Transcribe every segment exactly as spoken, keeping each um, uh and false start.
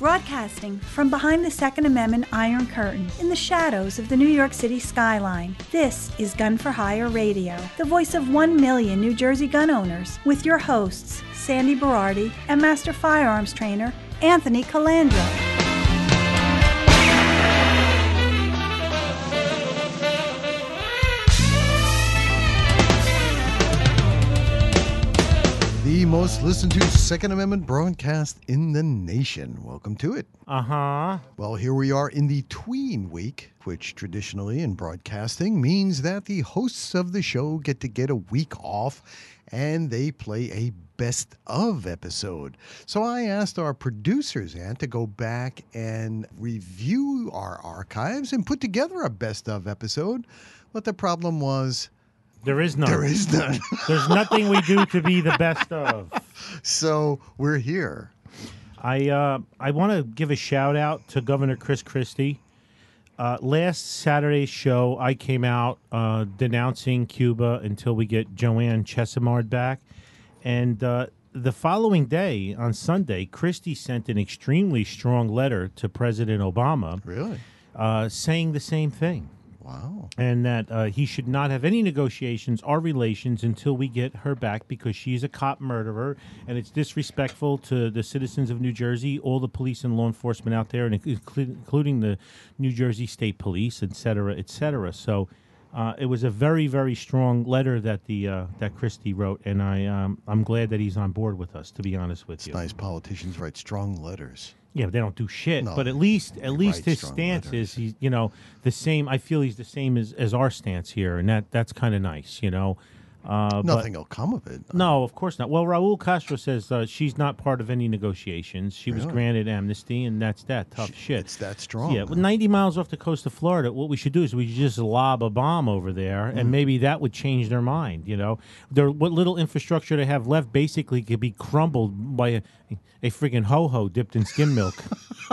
Broadcasting from behind the Second Amendment Iron Curtain in the shadows of the New York City skyline, this is Gun for Hire Radio, the voice of one million New Jersey gun owners, with your hosts, Sandy Berardi and Master Firearms Trainer, Anthony Calandra. The most listened to Second Amendment broadcast in the nation. Welcome to it. Uh-huh. Well, here we are in the tween week, which traditionally in broadcasting means that the hosts of the show get to get a week off and they play a best of episode. So I asked our producers, Ant, to go back and review our archives and put together a best of episode. But the problem was... There is none. There is none. There's nothing we do to be the best of. So we're here. I uh, I want to give a shout out to Governor Chris Christie. Uh, last Saturday's show, I came out uh, denouncing Cuba until we get Joanne Chesimard back. And uh, the following day, on Sunday, Christie sent an extremely strong letter to President Obama. Really? Uh, saying the same thing. Wow. And that uh, he should not have any negotiations or relations until we get her back because she's a cop murderer and it's disrespectful to the citizens of New Jersey, all the police and law enforcement out there, and including the New Jersey State Police, et cetera, et cetera. So uh, it was a very, very strong letter that the uh, that Christie wrote, and I, um, I'm glad that he's on board with us, to be honest with It's you. nice politicians write strong letters. Yeah, but they don't do shit. No, but at least, at least his strong stance letters. is, he's, you know, the same. I feel he's the same as, as our stance here, and that that's kind of nice, you know. Uh, Nothing but, will come of it. No, of course not. Well, Raul Castro says uh, she's not part of any negotiations. She was Really? granted amnesty, and that's that. Tough Sh- shit. It's that strong. Yeah, well, ninety miles off the coast of Florida, what we should do is we should just lob a bomb over there, and maybe that would change their mind, you know. Their, what little infrastructure they have left basically could be crumbled by a, a friggin' ho-ho dipped in skim milk.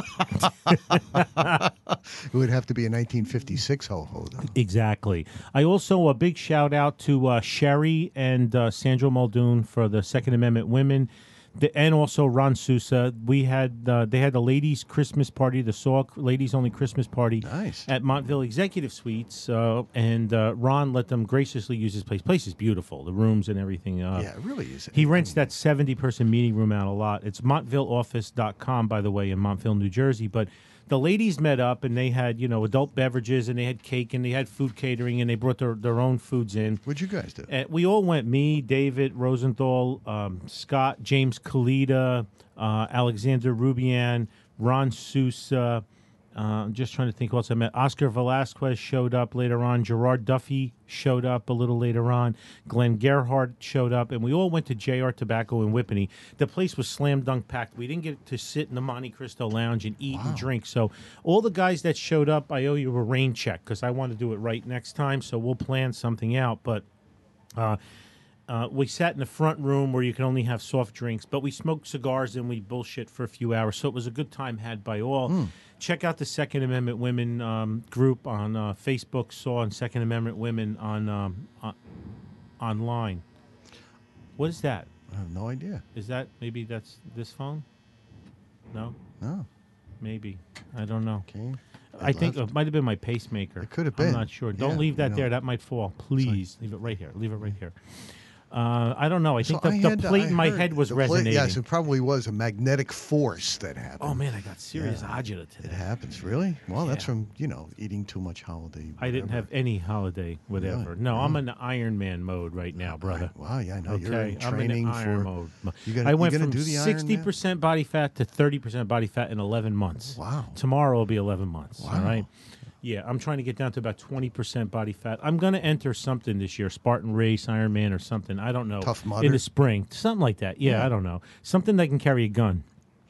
It would have to be a nineteen fifty-six ho-ho, though. Exactly. I also, a big shout out to uh, Sherry and uh, Sandra Muldoon for the Second Amendment Women, the, and also Ron Sousa. We had uh, they had the ladies' Christmas party, the Saw ladies only Christmas party, Nice. at Montville Executive Suites, uh, and uh, Ron let them graciously use his place. Place is beautiful, the rooms and everything. Uh, Yeah, it really is. He rents that seventy person meeting room out a lot. It's montville office dot com, by the way, in Montville, New Jersey. But the ladies met up, and they had, you know, adult beverages, and they had cake, and they had food catering, and they brought their, their own foods in. What'd you guys do? And we all went, me, David Rosenthal, um, Scott, James Kalita, uh, Alexander Rubian, Ron Sousa. Uh, I'm just trying to think who else I met. Oscar Velasquez showed up later on. Gerard Duffy showed up a little later on. Glenn Gerhardt showed up. And we all went to J R Tobacco in Whippany. The place was slam dunk packed. We didn't get to sit in the Monte Cristo Lounge and eat and drink. So all the guys that showed up, I owe you a rain check because I want to do it right next time. So we'll plan something out. But... Uh, Uh, we sat in the front room where you can only have soft drinks, but we smoked cigars and we bullshit for a few hours. So it was a good time had by all. Mm. Check out the Second Amendment Women um, group on uh, Facebook, Saw and Second Amendment Women on um, uh, online. What is that? I have no idea. Is that maybe that's this phone? No, No. maybe. I don't know. Okay. I think left. it might have been my pacemaker. It could have I'm been. not sure. Don't Yeah, leave that you know. there. That might fall. Please leave it right here. Leave it right here. Uh, I don't know. I think So the, I the had- plate I in my heard head was the plate- resonating. Yes, it probably was a magnetic force that happened. Oh man, I got serious Yeah. agita today. It happens, really? Well, that's Yeah. from, you know, eating too much holiday. I didn't whatever. have any holiday, whatever. No, Really? I'm in the Iron Man mode right now, brother. Right. Wow, yeah, I know. You're Okay, in I'm in training the Iron for... mode. You gonna, I you went gonna from do the Iron sixty Man? percent body fat to thirty percent body fat in eleven months. Wow. Tomorrow will be eleven months. All Wow. right. Yeah, I'm trying to get down to about twenty percent body fat. I'm going to enter something this year, Spartan Race, Iron Man, or something. I don't know. Tough In Mudder? the spring. Something like that. Yeah, Yeah. I don't know. Something that can carry a gun,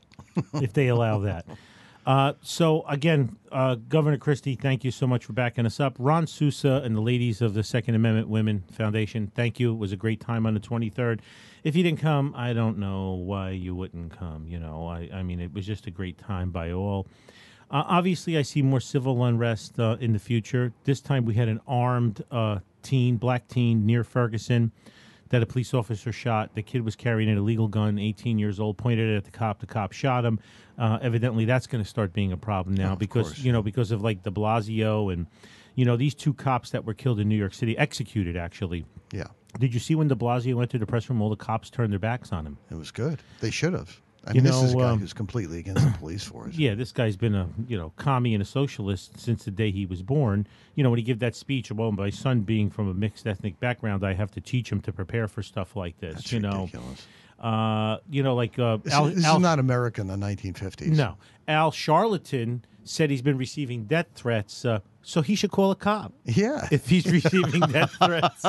if they allow that. Uh, so, again, uh, Governor Christie, thank you so much for backing us up. Ron Sousa and the ladies of the Second Amendment Women Foundation, thank you. It was a great time on the twenty-third. If you didn't come, I don't know why you wouldn't come. You know, I, I mean, it was just a great time by all. Uh, obviously, I see more civil unrest uh, in the future. This time we had an armed uh, teen, black teen, near Ferguson. that a police officer shot. The kid was carrying an illegal gun, eighteen years old, pointed it at the cop. The cop shot him. Uh, evidently, that's going to start being a problem now Oh, of because, course. you know, because of like de Blasio and, you know, these two cops that were killed in New York City, executed actually. Yeah, Did you see when de Blasio entered the press room, all the cops turned their backs on him? it was good. They should have. I You mean, this is a know, guy um, who's completely against the police force. Yeah, this guy's been a, you know, commie and a socialist since the day he was born. You know, when he gave that speech, well, my son being from a mixed ethnic background, I have to teach him to prepare for stuff like this. That's you know, ridiculous. uh, you know, like uh, This, Al, is, this Al- is not America in the nineteen fifties. no, Al Charlatan said he's been receiving death threats, uh, so he should call a cop Yeah, if he's receiving death threats.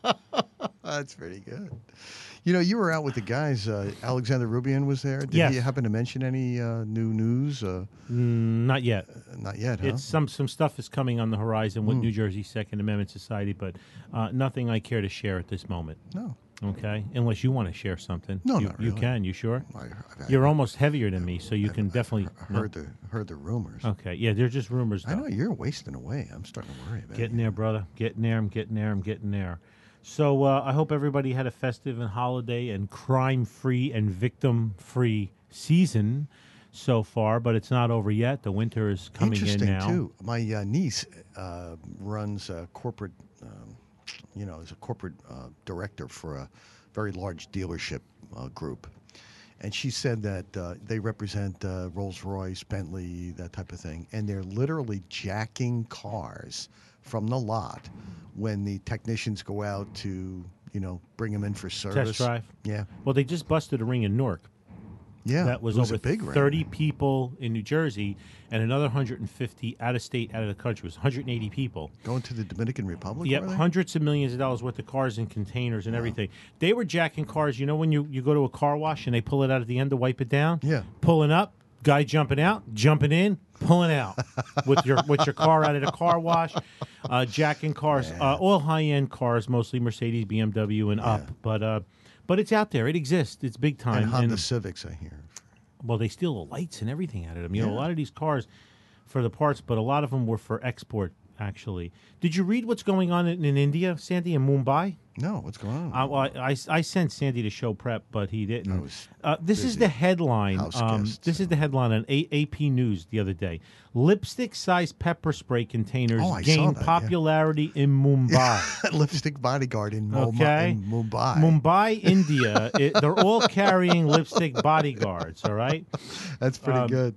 that's pretty good. You know, you were out with the guys. Uh, Alexander Rubian was there. Did Yes. he happen to mention any uh, new news? Uh, Mm, not yet. not yet, huh? It's some some stuff is coming on the horizon Hmm. with New Jersey Second Amendment Society, but uh, nothing I care to share at this moment. No. Okay, unless you want to share something. No, you, not you really. can. You sure? I, I, You're almost heavier than me, so you can definitely. I heard the heard the rumors. No? Okay, yeah, they're just rumors. I though. know you're wasting away. I'm starting to worry about Getting you. there, brother. Getting there. I'm getting there. I'm getting there. So uh, I hope everybody had a festive and holiday and crime-free and victim-free season so far, but it's not over yet. The winter is coming in Interesting now. too. My uh, niece uh, runs a corporate, um, you know, is a corporate uh, director for a very large dealership uh, group, and she said that uh, they represent uh, Rolls-Royce, Bentley, that type of thing, and they're literally jacking cars from the lot when the technicians go out to, you know, bring them in for service. Test drive. Yeah, Well, they just busted a ring in Newark. yeah. That was, it was over a big ring. thirty people in New Jersey and another one hundred fifty out of state, out of the country. It was one hundred eighty people. Going to the Dominican Republic. Yep, were they? hundreds of millions of dollars worth of cars and containers and everything. They were jacking cars. You know when you, you go to a car wash and they pull it out at the end to wipe it down? Yeah. Pulling up, guy jumping out, jumping in, pulling out with your with your car out of the car wash, uh, jacking cars, uh, all high-end cars, mostly Mercedes, B M W, and up. But uh, but it's out there. It exists. It's big time. And Honda And- Civics, I hear. well, they steal the lights and everything out of them. You know, a Yeah. lot of these cars for the parts, but a lot of them were for export, actually. Did you read what's going on in, in India, Sandy, in Mumbai? No, what's going on? Uh, well, I, I, I sent Sandy to show prep, but he didn't. I was uh, this is busy. the headline. House Um, guest, this is the headline on A- AP News the other day. Lipstick-sized pepper spray containers Oh, I saw gain that, yeah. popularity in Mumbai. Lipstick bodyguard in, Mumbai. Okay. in Mumbai. Mumbai, India. It, they're all carrying lipstick bodyguards, all right? That's pretty Um, good.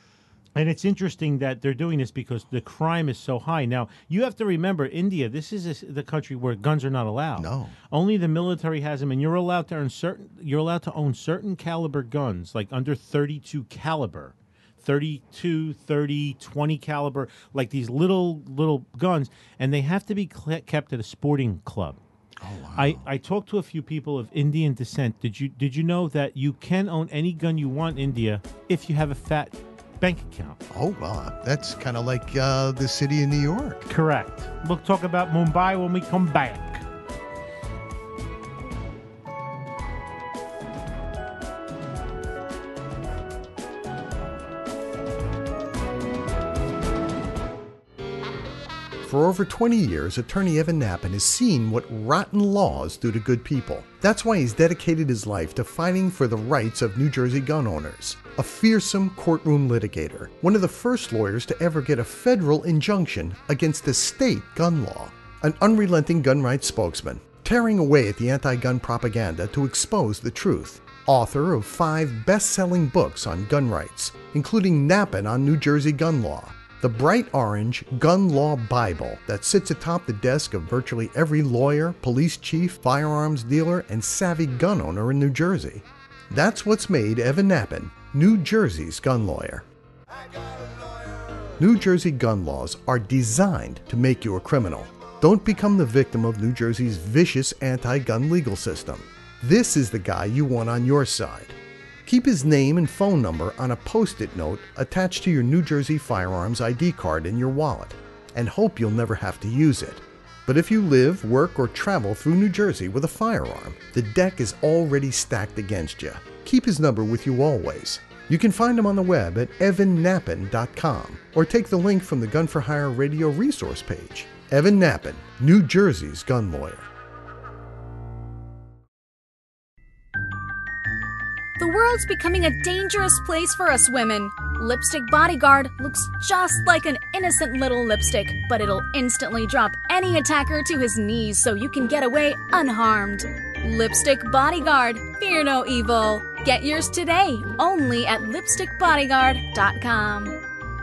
And it's interesting that they're doing this because the crime is so high. Now, you have to remember, India, this is a s the country where guns are not allowed. No. Only the military has them, and you're allowed to own certain you're allowed to own certain caliber guns, like under thirty-two caliber. thirty-two, thirty, twenty caliber, like these little little guns, and they have to be cle- kept at a sporting club. Oh, wow. I, I talked to a few people of Indian descent. Did you did you know that you can own any gun you want in India if you have a fat bank account? Oh, well, that's kind of like uh, the city of New York. Correct. We'll talk about Mumbai when we come back. For over twenty years, attorney Evan Nappen has seen what rotten laws do to good people. That's why he's dedicated his life to fighting for the rights of New Jersey gun owners. A fearsome courtroom litigator, one of the first lawyers to ever get a federal injunction against a state gun law. An unrelenting gun rights spokesman, tearing away at the anti-gun propaganda to expose the truth. Author of five best-selling books on gun rights, including Nappen on New Jersey gun law, the bright orange Gun Law Bible that sits atop the desk of virtually every lawyer, police chief, firearms dealer, and savvy gun owner in New Jersey. That's what's made Evan Nappen New Jersey's gun lawyer. New Jersey gun laws are designed to make you a criminal. Don't become the victim of New Jersey's vicious anti-gun legal system. This is the guy you want on your side. Keep his name and phone number on a post-it note attached to your New Jersey firearms I D card in your wallet, and hope you'll never have to use it. But if you live, work, or travel through New Jersey with a firearm, the deck is already stacked against you. Keep his number with you always. You can find him on the web at evan nappen dot com or take the link from the Gun for Hire radio resource page. Evan Nappen, New Jersey's gun lawyer. world's becoming a dangerous place for us women. Lipstick Bodyguard looks just like an innocent little lipstick, but it'll instantly drop any attacker to his knees so you can get away unharmed. Lipstick Bodyguard, fear no evil. Get yours today, only at lipstick bodyguard dot com.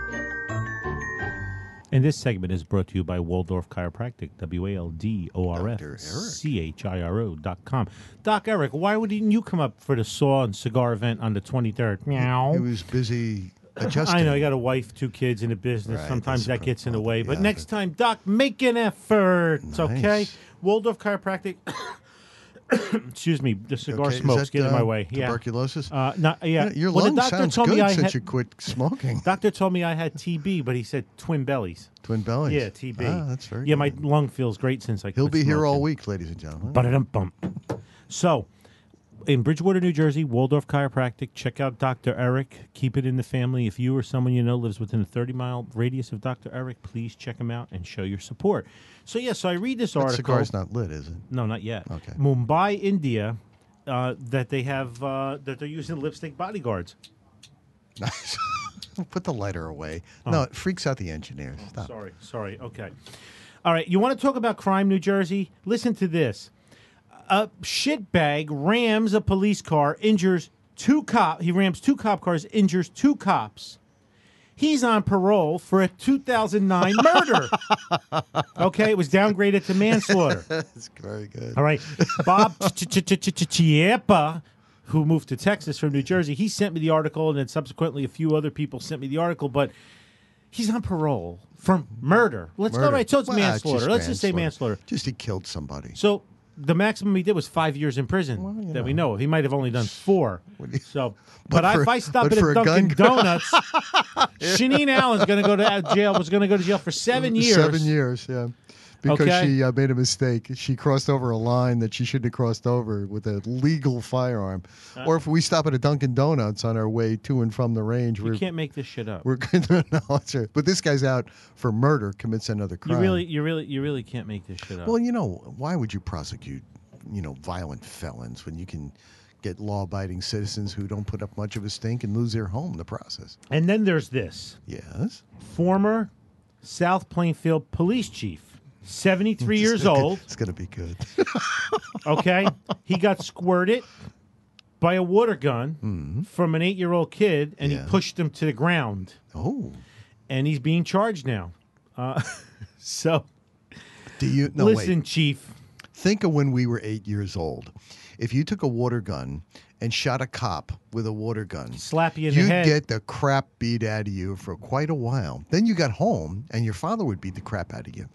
And this segment is brought to you by Waldorf Chiropractic, W A L D O R F C H I R O dot com. Doc Eric, why wouldn't you come up for the Saw and Cigar event on the twenty-third? Meow. He was busy adjusting. I know, you got a wife, two kids in the business. Right, Sometimes that's that gets in the problem. way. But Yeah, next that- time, Doc, make an effort, Nice. okay? Waldorf Chiropractic, excuse me, the cigar Okay, is smoke's that, getting in my uh, way. Yeah. Tuberculosis? Uh, not, yeah. Yeah, your Well, the lung doctor sounds told good me I since had, you quit smoking. Doctor told me I had T B, but he said twin bellies. Twin bellies. Yeah, T B. Ah, that's very Yeah, good. my lung feels great since I He'll quit be here all smoking. week, ladies and gentlemen. Ba-da-dum-bum. So, in Bridgewater, New Jersey, Waldorf Chiropractic, check out Doctor Eric. Keep it in the family. If you or someone you know lives within a thirty-mile radius of Doctor Eric, please check him out and show your support. So, yeah, so I read this that article. cigar's not lit, is it? No, not yet. Okay. Mumbai, India, uh, that they have, uh, that they're using lipstick bodyguards. Nice. Put the lighter away. No, it freaks out the engineers. Stop. Sorry, sorry. Okay. All right. You want to talk about crime, New Jersey? Listen to this. A shitbag rams a police car, injures two cop. He rams two cop cars, injures two cops. He's on parole for a two thousand nine murder. Okay, it was downgraded to manslaughter. That's very good. All right, Bob Chiappa, who moved to Texas from New Jersey, he sent me the article, and then subsequently a few other people sent me the article, but he's on parole for murder. Let's Murder. go right. So it's Well, it's manslaughter. just Let's just say manslaughter. Just he killed somebody. So the maximum he did was five years in prison Well, you that we know. know of. He might have only done four. do you- So, But but, I, for- if I stop but at for a a Dunkin' gun- Donuts, Shanine Allen's going to go to jail. Was going to go to jail for seven years. Seven years, yeah. Because Okay. she uh, made a mistake. She crossed over a line that she shouldn't have crossed over with a legal firearm. Uh. or if we stop at a Dunkin' Donuts on our way to and from the range, You we're can't make this shit up. we're going to know. It's a- But this guy's out for murder, commits another crime. You really, you really, you really can't make this shit up. Well, you know, why would you prosecute, you know, violent felons when you can get law-abiding citizens who don't put up much of a stink and lose their home in the process? And then there's this Yes. former South Plainfield police chief, seventy-three years old. It's going to be good. Okay, he got squirted by a water gun from an eight-year-old kid, and Yeah. he pushed him to the ground. Oh. And he's being charged now. Uh, so, Do you no listen, wait. Chief. Think of when we were eight years old. If you took a water gun and shot a cop with a water gun, Slap you in the you'd head. get the crap beat out of you for quite a while. Then you got home, and your father would beat the crap out of you.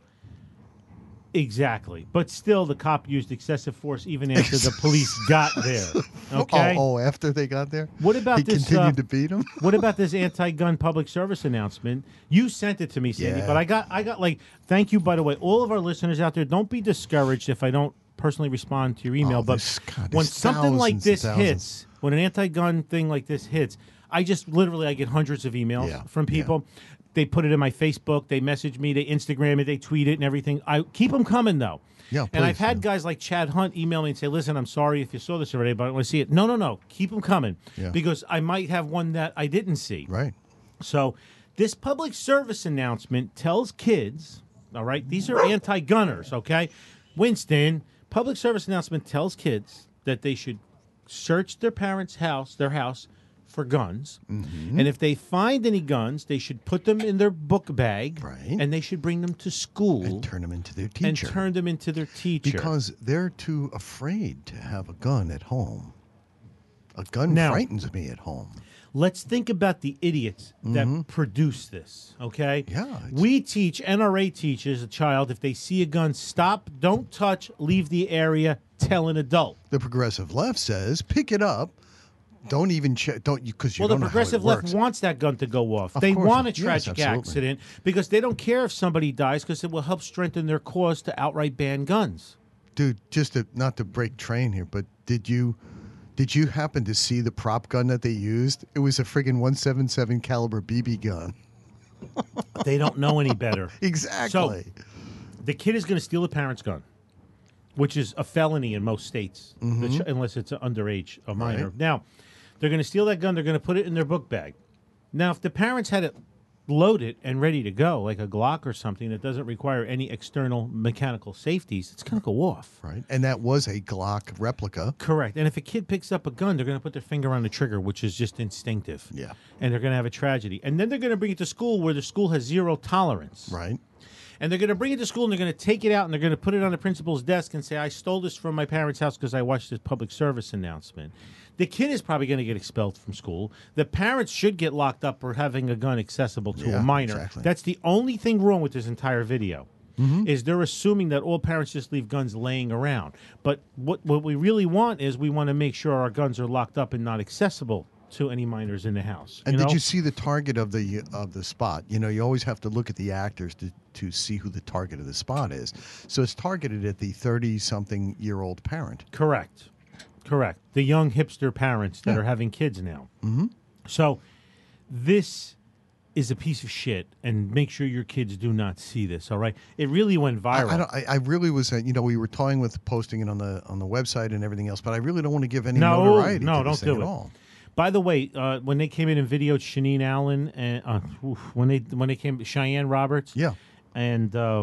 Exactly. But still, the cop used excessive force even after the police got there. Okay? Oh, oh, after they got there? What about he this, continued uh, to beat him? What about this anti-gun public service announcement? You sent it to me, Sandy, Yeah. but I got, I got like, thank you, by the way, all of our listeners out there. Don't be discouraged if I don't personally respond to your email. Oh, but there's- God, when there's something like thousands and this thousands. hits, when an anti-gun thing like this hits, I just literally I get hundreds of emails Yeah, from people. They put it in my Facebook. They message me. They Instagram it. They tweet it and everything. I keep them coming though. Yeah, and I've please, had yeah. guys like Chad Hunt email me and say, "Listen, I'm sorry if you saw this already, but I want to see it." No, no, no. Keep them coming Yeah. because I might have one that I didn't see. Right. So, this public service announcement tells kids, all right, these are anti-gunners, okay? Winston, public service announcement tells kids that they should search their parents' house, their house, for guns. Mm-hmm. And if they find any guns, they should put them in their book bag. Right. And they should bring them to school. And turn them into their teacher. And turn them into their teacher. Because they're too afraid to have a gun at home. A gun Now- frightens me at home. Let's think about the idiots that produce this, okay? Mm-hmm. Yeah, it's- We teach, N R A teaches a child, if they see a gun, stop, don't touch, leave the area, tell an adult. The progressive left says, pick it up. Don't even check. Don't you? Because you Well, the don't know how it progressive left works. wants that gun to go off. Of They course. want a Yes, tragic absolutely. accident because they don't care if somebody dies because it will help strengthen their cause to outright ban guns. Dude, just to, not to break train here, but did you did you happen to see the prop gun that they used? It was a friggin' one seventy-seven caliber B B gun. They don't know any better. Exactly. The kid is going to steal a parent's gun, which is a felony in most states, the ch- unless it's an underage, a minor. Right. Now, They're going to steal that gun. They're going to put it in their book bag. Now, if the parents had it loaded and ready to go, like a Glock or something that doesn't require any external mechanical safeties, it's going to go off. Right. And that was a Glock replica. Correct. And if a kid picks up a gun, they're going to put their finger on the trigger, which is just instinctive. Yeah. And they're going to have a tragedy. And then they're going to bring it to school where the school has zero tolerance. Right. And they're going to bring it to school and they're going to take it out and they're going to put it on the principal's desk and say, I stole this from my parents' house because I watched this public service announcement. The kid is probably going to get expelled from school. The parents should get locked up for having a gun accessible to Yeah, a minor. exactly. That's the only thing wrong with this entire video. Mm-hmm. Is they're assuming that all parents just leave guns laying around. But what what we really want is we want to make sure our guns are locked up and not accessible to any minors in the house. And you did know? you see the target of the of the spot? You know, you always have to look at the actors to, to see who the target of the spot is. So it's targeted at the thirty-something-year-old parent. Correct. Correct. The young hipster parents that Yeah. are having kids now. Mm-hmm. So this is a piece of shit, and make sure your kids do not see this, all right? It really went viral. I, I, don't, I, I really was, uh, you know, we were toying with posting it on the on the website and everything else, but I really don't want to give any No, notoriety no, to this don't thing do at it. all. By the way, uh, when they came in and videoed Shaneen Allen and uh, oof, when they when they came Cheyenne Roberts, Yeah. and uh,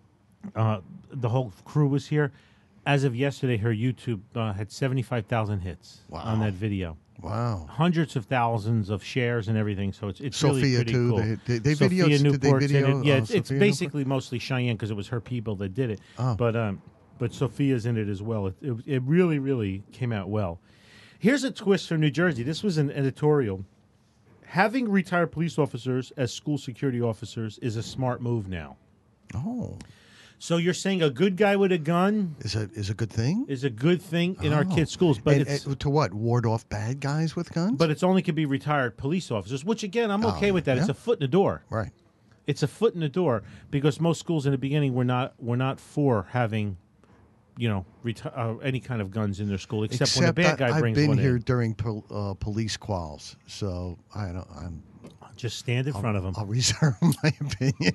uh, the whole crew was here. As of yesterday, her YouTube uh, had seventy-five thousand hits Wow. on that video. Wow. Hundreds of thousands of shares and everything, so it's it's really Sophia, pretty too. cool. They- they- they Sophia videos- did they Newport's in video, it. Yeah, uh, it's, it's Sophia basically mostly Cheyenne because it was her people that did it. Oh. But um, but Sophia's in it as well. It, it it really really came out well. Here's a twist from New Jersey. This was an editorial. Having retired police officers as school security officers is a smart move now. Oh. So you're saying a good guy with a gun Is a, is a good thing? is a good thing in our Oh. kids' schools, but And, it's uh, to what? Ward off bad guys with guns? but it's only could be retired police officers, which again I'm Oh, okay with that. It's yeah. a foot in the door. Right. It's a foot in the door because most schools in the beginning were not were not for having, you know, reti- uh, any kind of guns in their school except, when a bad guy I, brings I've been one here in. during pol- uh, police quals, so I don't. I'm. Just stand in front of them. I'll reserve my opinion.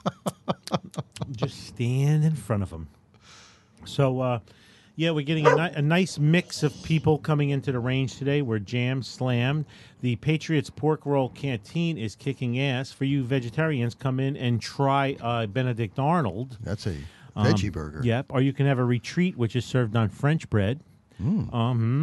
Just stand in front of them. So, uh, yeah, we're getting a, ni- a nice mix of people coming into the range today. We're jammed, slammed. The Patriots Pork Roll Canteen is kicking ass. For you vegetarians, come in and try uh, Benedict Arnold. That's a Um, veggie burger. Yep. Or you can have a retreat, which is served on French bread. Mm.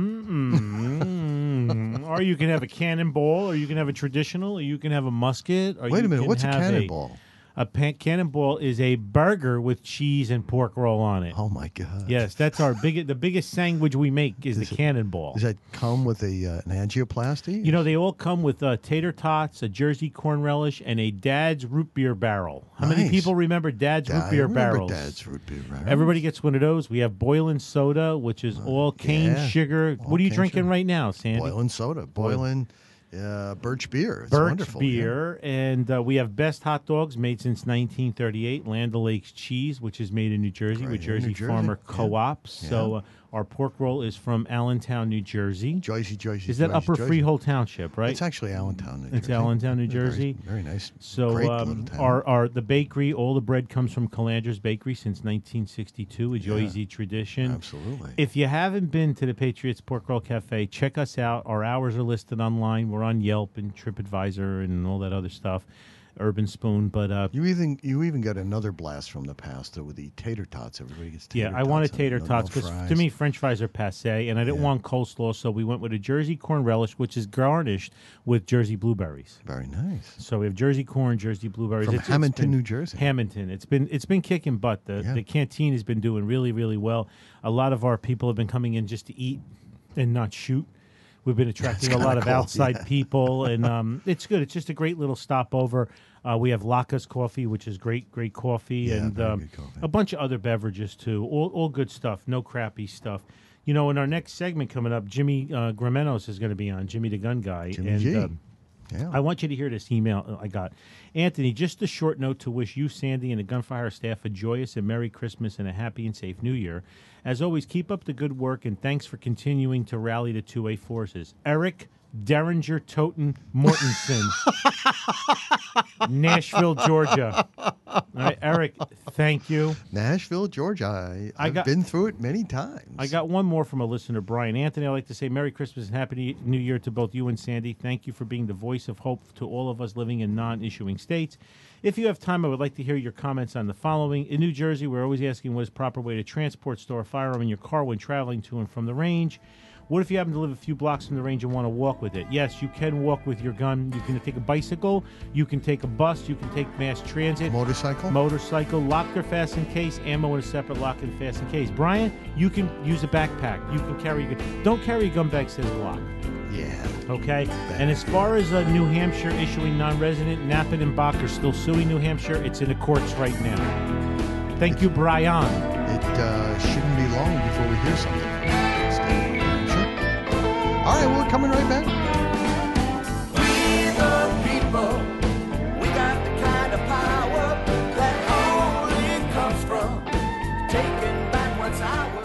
Um, mm, mm. Or you can have a cannonball, or you can have a traditional, or you can have a musket. Or Wait you a minute. can What's a have cannonball? A, pan- cannonball is a burger with cheese and pork roll on it. Oh my god. Yes, that's our biggest. The biggest sandwich we make is the cannonball. Does that come with a uh, an angioplasty? You know, they all come with uh, tater tots, a Jersey corn relish, and a Dad's root beer barrel. How many Nice. people remember Dad's Da- root beer I remember barrels? Dad's root beer barrels. Everybody gets one of those. We have boiling soda, which is all cane yeah. sugar. All What are you cane drinking sugar. right now, Sandy? boiling soda, boiling uh, birch beer. It's Birch wonderful. yeah. beer, and uh, we have Best Hot Dogs made since nineteen thirty-eight. Land O'Lakes cheese, which is made in New Jersey Right with here in Jersey New Jersey. Farmer Yeah. Co-op. So Yeah. uh, our pork roll is from Allentown, New Jersey. Joycey, Joycey. Is that Joycey, Upper Joycey. Freehold Township, right? It's actually Allentown, New It's Jersey. Allentown, New Yeah, very- Jersey. Very, nice. So Great um, little town. our, our the bakery, all the bread comes from Calandra's Bakery since nineteen sixty-two, a Joyzy tradition. Absolutely. If you haven't been to the Patriots Pork Roll Cafe, check us out. Our hours are listed online. We're on Yelp and TripAdvisor and all that other stuff, Urban Spoon. But uh, You even you even got another blast from the past though, with the tater tots. Everybody gets tater yeah, tots. I wanted and tater no- no tots because fries. to me French fries are passe, and I didn't Yeah. want coleslaw, so we went with a Jersey corn relish, which is garnished with Jersey blueberries. Very nice. So we have Jersey corn, Jersey blueberries. From It's- it's Hamilton, been- New Jersey. Hamilton. It's been it's been kicking butt. The Yeah. the canteen has been doing really really well. A lot of our people have been coming in just to eat and not shoot. We've been attracting a kinda lot of cool, outside yeah. people, and um, it's good. It's just a great little stopover. Uh, we have Lacas coffee, which is great, great coffee, Yeah, and very um, good coffee. a bunch of other beverages too. All all good stuff. No crappy stuff. You know, in our next segment coming up, Jimmy uh, Gramenos is going to be on. Jimmy the Gun Guy. Jimmy and, G. um, Yeah. I want you to hear this email I got. Anthony, just a short note to wish you, Sandy, and the Gunfire staff a joyous and Merry Christmas and a happy and safe New Year. As always, keep up the good work, and thanks for continuing to rally the two A forces. Eric Derringer Toten Mortensen, Nashville, Georgia. All right, Eric, thank you. Nashville, Georgia. I, I I've got- been through it many times. I got one more from a listener, Brian Anthony. I'd like to say Merry Christmas and Happy New Year to both you and Sandy. Thank you for being the voice of hope to all of us living in non-issuing states. If you have time, I would like to hear your comments on the following. In New Jersey, we're always asking what is the proper way to transport, store a firearm in your car when traveling to and from the range. What if you happen to live a few blocks from the range and want to walk with it? Yes, you can walk with your gun. You can take a bicycle. You can take a bus. You can take mass transit. Motorcycle? Motorcycle. Locked or fastened case. Ammo in a separate lock and fastened case. Brian, you can use a backpack. You can carry your gun. Don't carry a gun bag says lock. Yeah. Okay? And as far as uh, New Hampshire issuing non-resident, Nappin and Bach are still suing New Hampshire. It's in the courts right now. Thank you, Brian. It uh, shouldn't be long before we hear something from the state of New Hampshire. All right, we're coming right back. We the people, we got the kind of power that only comes from taking back what's ours.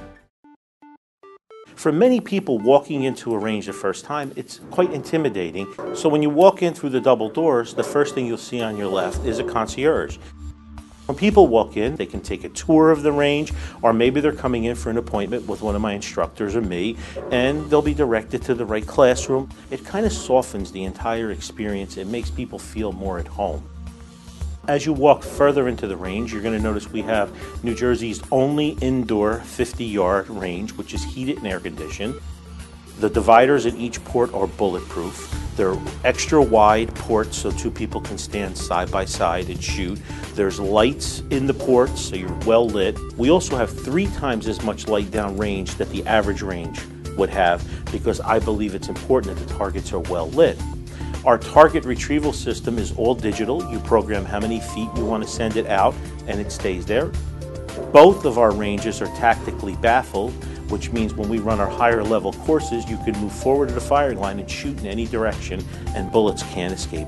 For many people, walking into a range the first time, it's quite intimidating. So when you walk in through the double doors, the first thing you'll see on your left is a concierge. When people walk in, they can take a tour of the range, or maybe they're coming in for an appointment with one of my instructors or me, and they'll be directed to the right classroom. It kind of softens the entire experience. It makes people feel more at home. As you walk further into the range, you're going to notice we have New Jersey's only indoor fifty-yard range, which is heated and air conditioned. The dividers at each port are bulletproof. They're extra wide ports so two people can stand side by side and shoot. There's lights in the ports, so you're well lit. We also have three times as much light down range that the average range would have, because I believe it's important that the targets are well lit. Our target retrieval system is all digital. You program how many feet you want to send it out, and it stays there. Both of our ranges are tactically baffled, which means when we run our higher level courses, you can move forward to the firing line and shoot in any direction, and bullets can't escape.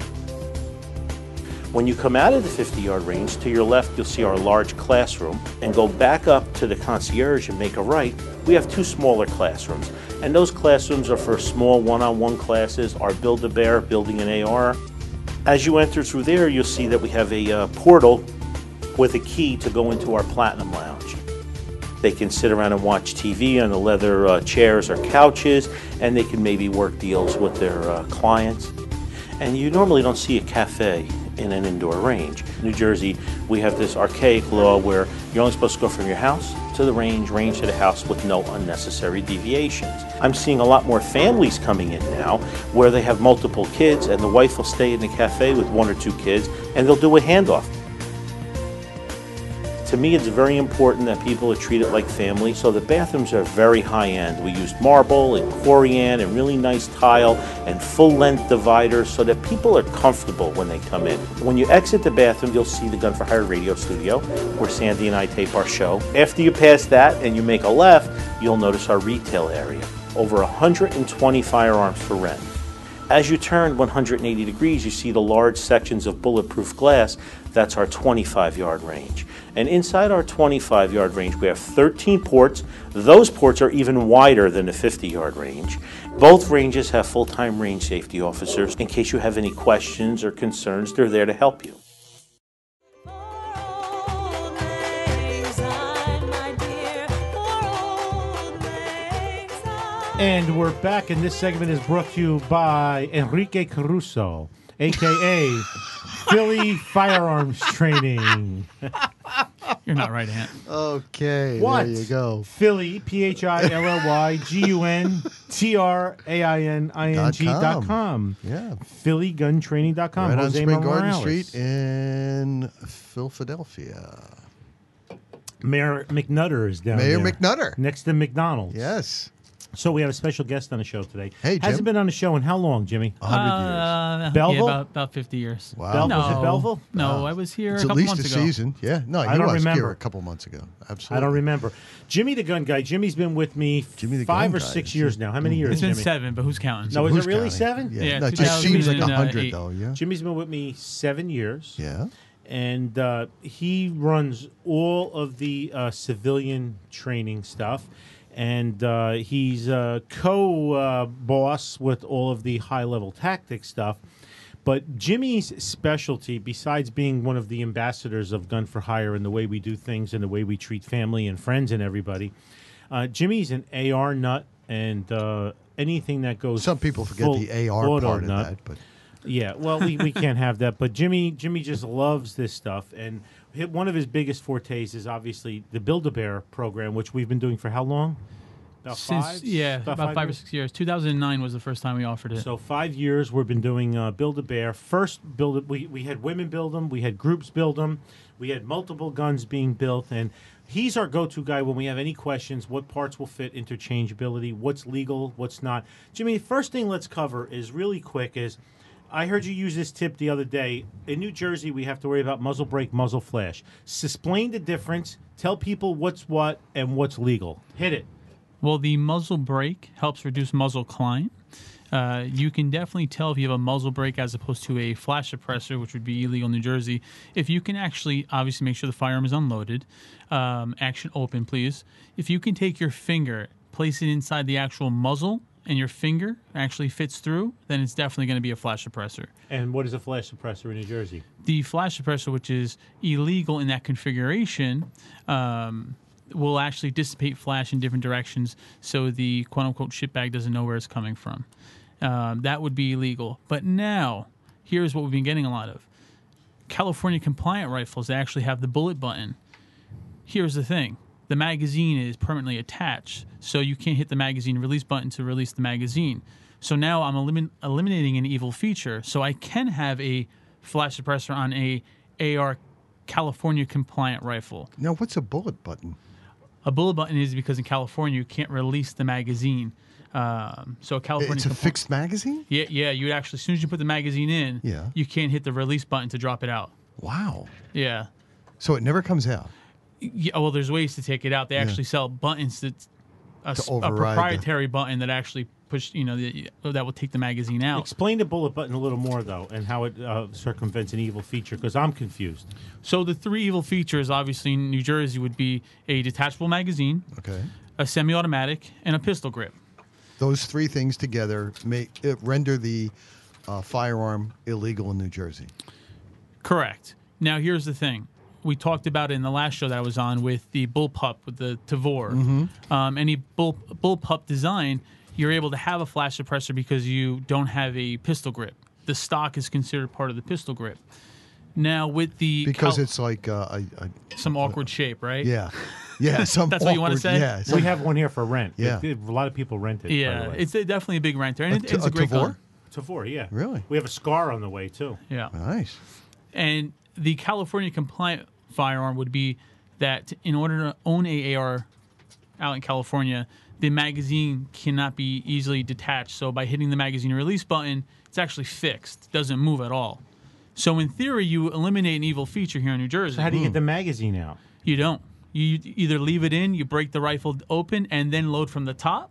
When you come out of the fifty-yard range, to your left you'll see our large classroom, and go back up to the concierge and make a right. We have two smaller classrooms, and those classrooms are for small one-on-one classes, our Build-A-Bear, building an A R. As you enter through there, you'll see that we have a uh, portal with a key to go into our Platinum Lounge. They can sit around and watch T V on the leather uh, chairs or couches, and they can maybe work deals with their uh, clients. And you normally don't see a cafe in an indoor range. In New Jersey, we have this archaic law where you're only supposed to go from your house to the range, range to the house with no unnecessary deviations. I'm seeing a lot more families coming in now where they have multiple kids, and the wife will stay in the cafe with one or two kids, and they'll do a handoff. To me, it's very important that people are treated like family, so the bathrooms are very high-end. We used marble and corian and really nice tile and full-length dividers so that people are comfortable when they come in. When you exit the bathroom, you'll see the Gun for Hire radio studio, where Sandy and I tape our show. After you pass that and you make a left, you'll notice our retail area. Over one hundred twenty firearms for rent. As you turn one hundred eighty degrees, you see the large sections of bulletproof glass. That's our twenty-five-yard range. And inside our twenty-five-yard range, we have thirteen ports. Those ports are even wider than the fifty-yard range. Both ranges have full-time range safety officers. In case you have any questions or concerns, they're there to help you. And we're back, and this segment is brought to you by Enrique Caruso, a k a. Philly Firearms Training. You're not right, Ant. Okay, What? there you go. Philly, P H I L L Y G U N T R A I N I N G dot com. Yeah. Philly Gun Training dot com. Right on Jose Spring Garden Morales. Street in Philadelphia. Mayor McNutter is down Mayor there. McNutter. Next to McDonald's. Yes. So we have a special guest on the show today. Hey, Jim. Hasn't been on the show in how long, Jimmy? A hundred Uh, years. Belleville? Yeah, about, about fifty years. Wow. Bel- No, was it Belleville? no, Wow. I was here It's a at couple least months a ago. season. Yeah. No, I he don't was remember. here a couple months ago. Absolutely. I don't remember. Jimmy the Gun Guy. Jimmy's been with me Jimmy the five Gun or Guy. six years now. How many years, It's been Jimmy? seven, but who's counting? No, is Who's it really counting? seven? Yeah. Yeah, no, it just seems like a two thousand hundred, eight. though. Yeah. Jimmy's been with me seven years. Yeah. And uh, he runs all of the uh, civilian training stuff. and uh, he's a co-boss with all of the high-level tactics stuff. But Jimmy's specialty, besides being one of the ambassadors of Gun for Hire and the way we do things and the way we treat family and friends and everybody, uh, Jimmy's an A R nut, and uh, anything that goes Some people forget full the A R auto part of nut. that, but Yeah, well, we, we can't have that. But Jimmy Jimmy just loves this stuff. And hi- one of his biggest fortes is obviously the Build-A-Bear program, which we've been doing for how long? About Since five? yeah, about, five, or years? six years. two thousand nine was the first time we offered it. So five years we've been doing uh, Build-A-Bear. First, build it. We, we had women build them. We had groups build them. We had multiple guns being built. And he's our go-to guy when we have any questions. What parts will fit, interchangeability, what's legal, what's not. Jimmy, first thing let's cover is really quick is I heard you use this tip the other day. In New Jersey, we have to worry about muzzle brake, muzzle flash. S- explain the difference. Tell people what's what and what's legal. Hit it. Well, the muzzle brake helps reduce muzzle climb. Uh, you can definitely tell if you have a muzzle brake as opposed to a flash suppressor, which would be illegal in New Jersey. If you can actually, obviously, make sure the firearm is unloaded. Um, action open, please. If you can take your finger, place it inside the actual muzzle, and your finger actually fits through, then it's definitely going to be a flash suppressor. And what is a flash suppressor in New Jersey? The flash suppressor, which is illegal in that configuration, um, will actually dissipate flash in different directions, so the quote-unquote shitbag doesn't know where it's coming from. Um, that would be illegal. But now, here's what we've been getting a lot of. California compliant rifles actually have the bullet button. Here's the thing. The magazine is permanently attached, so you can't hit the magazine release button to release the magazine. So now I'm elimin- eliminating an evil feature, so I can have a flash suppressor on a A R California compliant rifle. now what's a bullet button? A bullet button is because in California you can't release the magazine. Um, so a California It's a compli- fixed magazine? Yeah, yeah. You would actually, as soon as you put the magazine in, Yeah. you can't hit the release button to drop it out. Wow. Yeah. So it never comes out. Yeah, well, there's ways to take it out. They actually sell buttons that a, s- a override the- proprietary button that actually push, you know, the, that will take the magazine out. Explain the bullet button a little more, though, and how it uh, circumvents an evil feature, because I'm confused. So the three evil features, obviously, in New Jersey would be a detachable magazine, Okay. a semi-automatic, and a pistol grip. Those three things together make it render the uh, firearm illegal in New Jersey. Correct. Now, here's the thing. We talked about it in the last show that I was on with the bullpup, with the Tavor. Mm-hmm. Um, any bull bullpup design, you're able to have a flash suppressor because you don't have a pistol grip. The stock is considered part of the pistol grip. Now, with the Because Cal- it's like uh, a, a some awkward shape, right? yeah, yeah. Some That's what you wanna awkward- say? Yeah. We some- have one here for rent. Yeah. It- a lot of people rent it. by Yeah, the way. it's a, definitely a big renter, and A it, t- it's a, a great Tavor? gun. Tavor, yeah. Really? We have a Scar on the way, too. Yeah. Nice. And the California compliant firearm would be that in order to own a AR out in California, the magazine cannot be easily detached. So by hitting the magazine release button, it's actually fixed. It doesn't move at all. So in theory, you eliminate an evil feature here in New Jersey. So how do you get the magazine out? You don't. You either leave it in, you break the rifle open, and then load from the top.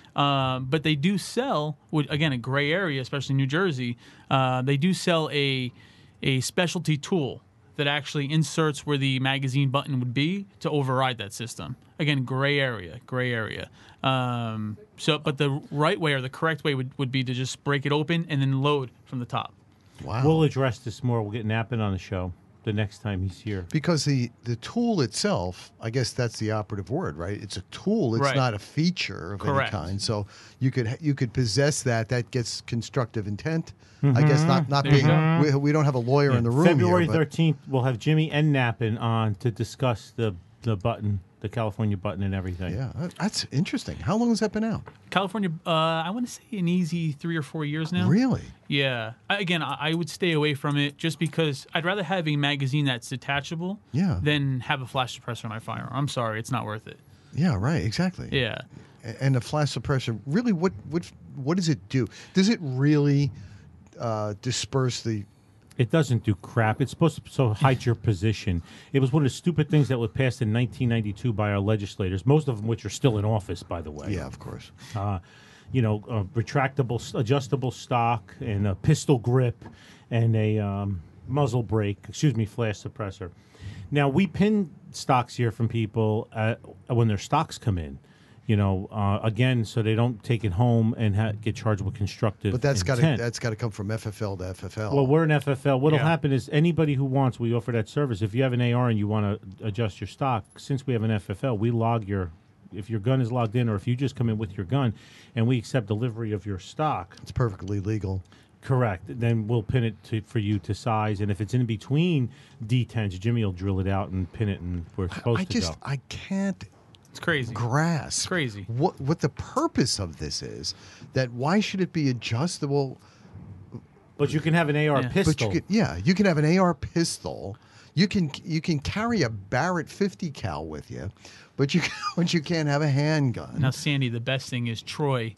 Um, but they do sell, with, again, a gray area, especially in New Jersey. Uh, they do sell a a specialty tool that actually inserts where the magazine button would be to override that system. Again, gray area, gray area. Um, so, but the right way or the correct way would, would be to just break it open and then load from the top. Wow. We'll address this more. We'll get Nappin on the show the next time he's here. Because the, the tool itself, I guess that's the operative word, right? It's a tool. It's Right. not a feature of Correct. any kind. So you could you could possess that. That gets constructive intent. I guess not not There you being. We, we don't have a lawyer in the room February here. but- thirteenth, we'll have Jimmy and Nappin on to discuss the, the button, the California button and everything. Yeah, that- that's interesting. How long has that been out? California, uh, I want to say an easy three or four years now. Really? Yeah. I- Again, I I would stay away from it just because I'd rather have a magazine that's detachable Yeah. than have a flash suppressor on my firearm. I'm sorry, it's not worth it. Yeah, right. Exactly. Yeah. A- And the flash suppressor, really, what what what does it do? Does it really uh, disperse the? It doesn't do crap. It's supposed to so hide your position. It was one of the stupid things that was passed in nineteen ninety-two by our legislators, most of them which are still in office, by the way. Yeah, of course. Uh, you know, uh, retractable, s- adjustable stock, and a pistol grip, and a um, muzzle brake. Excuse me, flash suppressor. Now we pin stocks here from people uh, when their stocks come in, You know, uh, again, so they don't take it home and ha- get charged with constructive But that's got to intent. that's got to come from F F L to F F L. Well, we're an F F L. What'll Yeah. happen is anybody who wants, we offer that service. If you have an A R and you want to adjust your stock, since we have an F F L, we log your, if your gun is logged in, or if you just come in with your gun, and we accept delivery of your stock. It's perfectly legal. Correct. Then we'll pin it to, for you to size, and if it's in between D tens, Jimmy will drill it out and pin it, and we're supposed I to just go. I can't It's crazy. grasp It's crazy. what what the purpose of this is. That why should it be adjustable? But you can have an A R Yeah. pistol. But you could, yeah, you can have an A R pistol. You can you can carry a Barrett fifty cal with you, but you but you can't have a handgun. Now, Sandy, the best thing is Troy.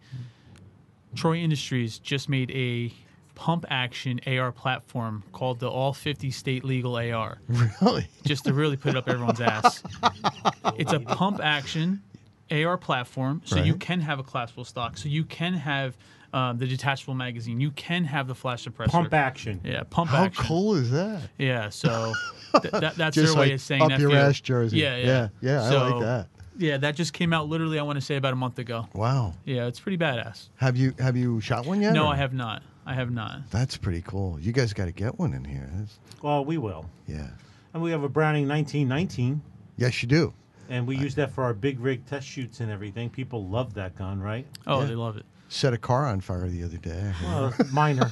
Troy Industries just made a pump action A R platform called the All fifty State Legal A R, Really? just to really put it up everyone's ass. It's a pump action A R platform, so you Right. can have a collapsible stock, so you can have um, the detachable magazine, you can have the flash suppressor. Pump action. Yeah, pump How action. cool is that? Yeah, so th- that, that's Just their way like of saying up that your for you. ass jersey. Yeah, yeah, Yeah, yeah, I So, like that. Yeah, that just came out literally, I want to say, about a month ago. Wow. Yeah, it's pretty badass. Have you have you shot one yet? No, or- I have not. I have not. That's pretty cool. You guys got to get one in here. That's- Well, we will. yeah. And we have a Browning nineteen nineteen, Yes, you do. and we use that for our big rig test shoots and everything. People love that gun, right? Oh, Yeah. they love it. Set a car on fire the other day. Well, minor.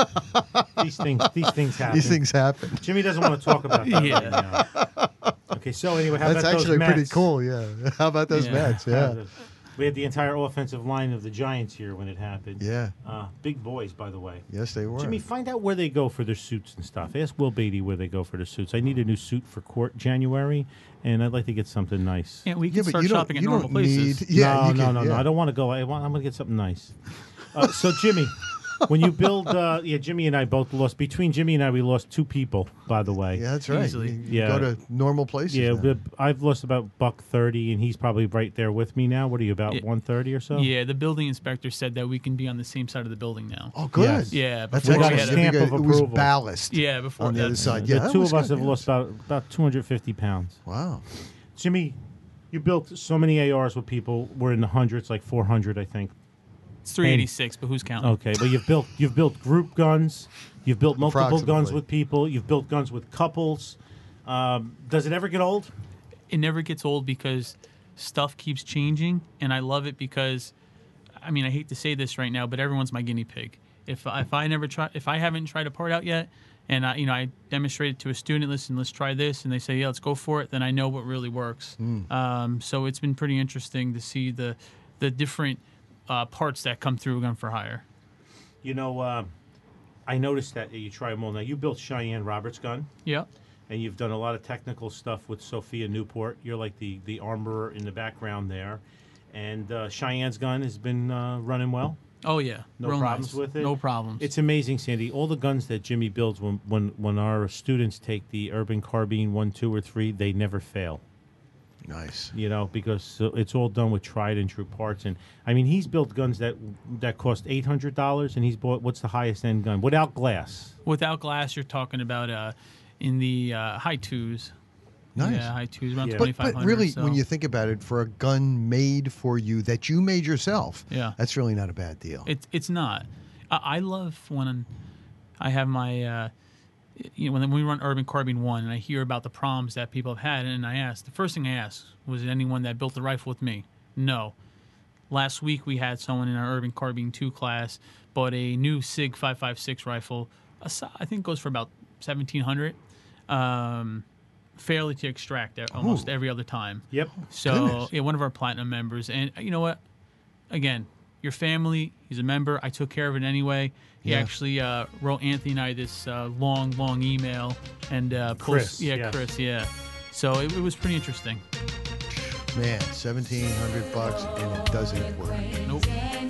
these things, these things happen. These things happen. Jimmy doesn't want to talk about that. Yeah. Right now. Okay, so anyway, how That's about actually those pretty Mets? cool. Yeah. How about those Yeah. Mets? Yeah. We had the entire offensive line of the Giants here when it happened. Yeah. Uh, big boys, by the way. Yes, they were. Jimmy, find out where they go for their suits and stuff. Ask Will Beatty where they go for their suits. I need a new suit for court January, and I'd like to get something nice. Yeah, we can Yeah, but start you don't- shopping at you normal don't places. need- Yeah, no, you no, can- no, no. yeah. I don't want to go. I want. I'm going to get something nice. Uh, so, Jimmy, when you build, uh, yeah, Jimmy and I both lost. Between Jimmy and I, we lost two people. By the way, Yeah, that's right. Easily. You, you Yeah. go to normal places. yeah. now. we- I've lost about buck thirty, and he's probably right there with me now. What are you about Yeah. one thirty or so? Yeah, the building inspector said that we can be on the same side of the building now. Oh, good. Yes. Yeah, That's before We got we a had actually a- stamp good. of It was approval. ballast. Yeah, before on the other that's- side. Yeah, the that two was of us good, have lost yes. about about two hundred fifty pounds. Wow. Jimmy, you built so many A Rs with people. We're in the hundreds, like four hundred, I think. It's three eighty-six, but who's counting? Okay, but you've built you've built group guns, you've built multiple guns Approximately. with people, you've built guns with couples. Um, does it ever get old? It never gets old because stuff keeps changing, and I love it because, I mean, I hate to say this right now, but everyone's my guinea pig. If if I never try, if I haven't tried a part out yet, and I, you know, I demonstrate it to a student, listen, let's try this, and they say, yeah, let's go for it, then I know what really works. Um, so it's been pretty interesting to see the the different uh, parts that come through Gun for Hire. You know, uh, I noticed that you try them all. Now you built Cheyenne Roberts' gun, Yeah. and you've done a lot of technical stuff with Sophia Newport. You're like the the armorer in the background there, and uh, Cheyenne's gun has been uh, running well. Oh yeah. No Real problems nice. with it? No problems. It's amazing, Sandy. All the guns that Jimmy builds when, when, when our students take the Urban Carbine one, two, or three, they never fail. Nice. You know, because uh, it's all done with tried and true parts. And I mean, he's built guns that that cost eight hundred dollars, and he's bought what's the highest end gun without glass? Without glass, you're talking about uh, in the uh, high twos. Nice. Yeah, high twos, around Yeah. But, twenty-five but hundred. really, so. when you think about it, for a gun made for you that you made yourself, Yeah. that's really not a bad deal. It's it's not. I, I love when I have my, uh, you know, when we run Urban Carbine one, and I hear about the problems that people have had, and I ask, the first thing I ask was, anyone that built the rifle with me? No. Last week we had someone in our Urban Carbine two class bought a new SIG five five six rifle. A si- I think it goes for about seventeen hundred. Um, fairly to extract e- almost every other time. Yep. So Goodness. yeah, one of our platinum members, and you know what? Again, your family. He's a member. I took care of it anyway. He Yeah. actually uh, wrote Anthony and I this uh, long, long email and uh, Chris, post- yeah, yeah. Chris, yeah. So it, it was pretty interesting. Man, seventeen hundred bucks and it doesn't work. Nope.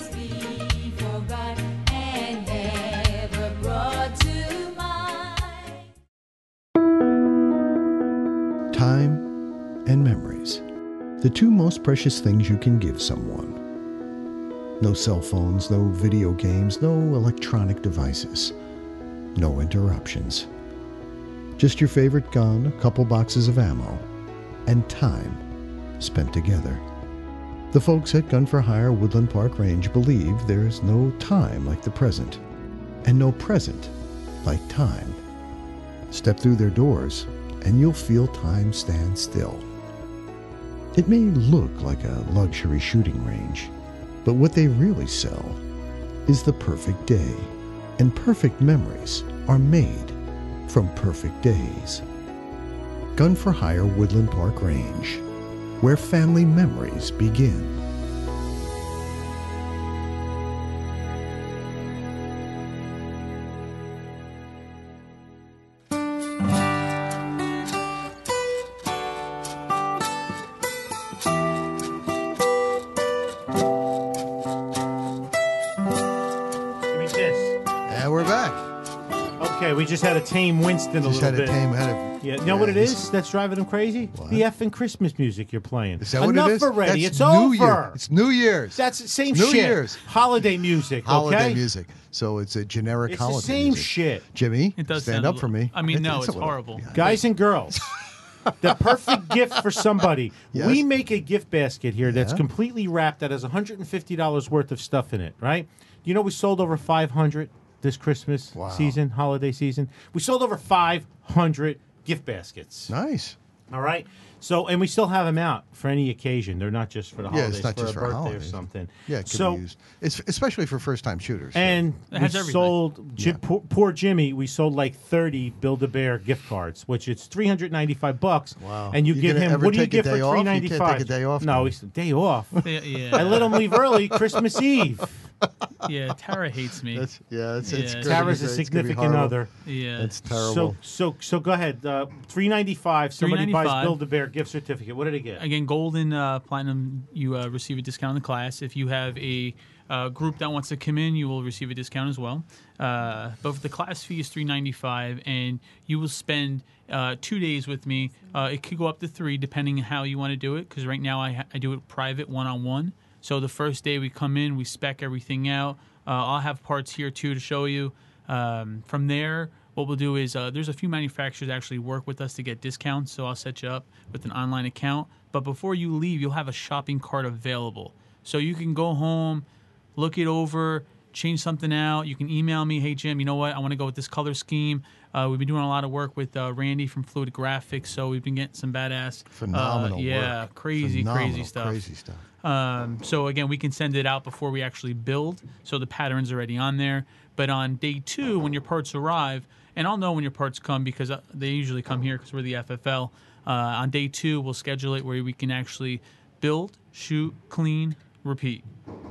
Time and memories. The two most precious things you can give someone. No cell phones, no video games, no electronic devices. No interruptions. Just your favorite gun, a couple boxes of ammo, and time spent together. The folks at Gun for Hire Woodland Park Range believe there's no time like the present, and no present like time. Step through their doors, and you'll feel time stand still. It may look like a luxury shooting range, but what they really sell is the perfect day, and perfect memories are made from perfect days. Gun for Hire Woodland Park Range, where family memories begin. Give me this. And we're back. Okay, we just had a tame Winston a Just little had a bit. tame head of. Yeah, you know what it is that's driving them crazy? What? The effing Christmas music you're playing. Is that Enough what it is? already. That's It's New over. Year. It's New Year's. That's the same It's New shit. Year's. Holiday music, Holiday okay? music. So it's a generic It's the holiday same music. shit. Jimmy, It does stand sound a up for little- me. I mean, no, a it's little- horrible. yeah. Guys and girls, the perfect gift for somebody. Yes. We make a gift basket here that's Yeah. completely wrapped that has one hundred fifty dollars worth of stuff in it, right? You know we sold over five hundred this Christmas Wow. season, holiday season. We sold over five hundred gift baskets. Nice. All right. So, and we still have them out for any occasion. They're not just for the Yeah, holidays, it's not for just a for birthday holidays. or something. Yeah, it could so, be used. It's especially for first-time shooters. and It we has everything. sold Jim, Yeah. poor, poor Jimmy. We sold like thirty Build-A-Bear gift cards, which it's three hundred ninety-five bucks. Wow. And you, You give gonna him ever what do you take a give for day off? three You can't ninety take five? a day off, No, man. he's day off. Yeah, yeah. I let him leave early Christmas Eve. Yeah, Tara hates me. That's, yeah, it's, Yeah, it's it's gonna Tara's be- a it's gonna be significant horrible. other. yeah. That's terrible. So, so, so go ahead. Uh, three ninety five. Somebody buys three ninety-five. Build-A-Bear gift certificate. What did he get? Again, gold and uh, platinum, you uh, receive a discount on the class. If you have a uh, group that wants to come in, you will receive a discount as well. Uh, but the class fee is three ninety-five, and you will spend uh, two days with me. Uh, it could go up to three, depending on how you want to do it. Because right now I, ha- I do it private, one-on-one. So the first day we come in, we spec everything out. Uh, I'll have parts here too to show you. Um, from there, what we'll do is uh, there's a few manufacturers that actually work with us to get discounts, so I'll set you up with an online account. But before you leave, you'll have a shopping cart available. So you can go home, look it over, change something out. You can email me, hey, Jim, you know what? I want to go with this color scheme. Uh, we've been doing a lot of work with uh, Randy from Fluid Graphics, so we've been getting some badass. Phenomenal uh, Yeah, work. crazy, Phenomenal, crazy stuff. Crazy stuff. Um, so again, we can send it out before we actually build, so the pattern's already on there. But on day two, when your parts arrive, and I'll know when your parts come because uh, they usually come here because we're the F F L. Uh, on day two, we'll schedule it where we can actually build, shoot, clean, repeat.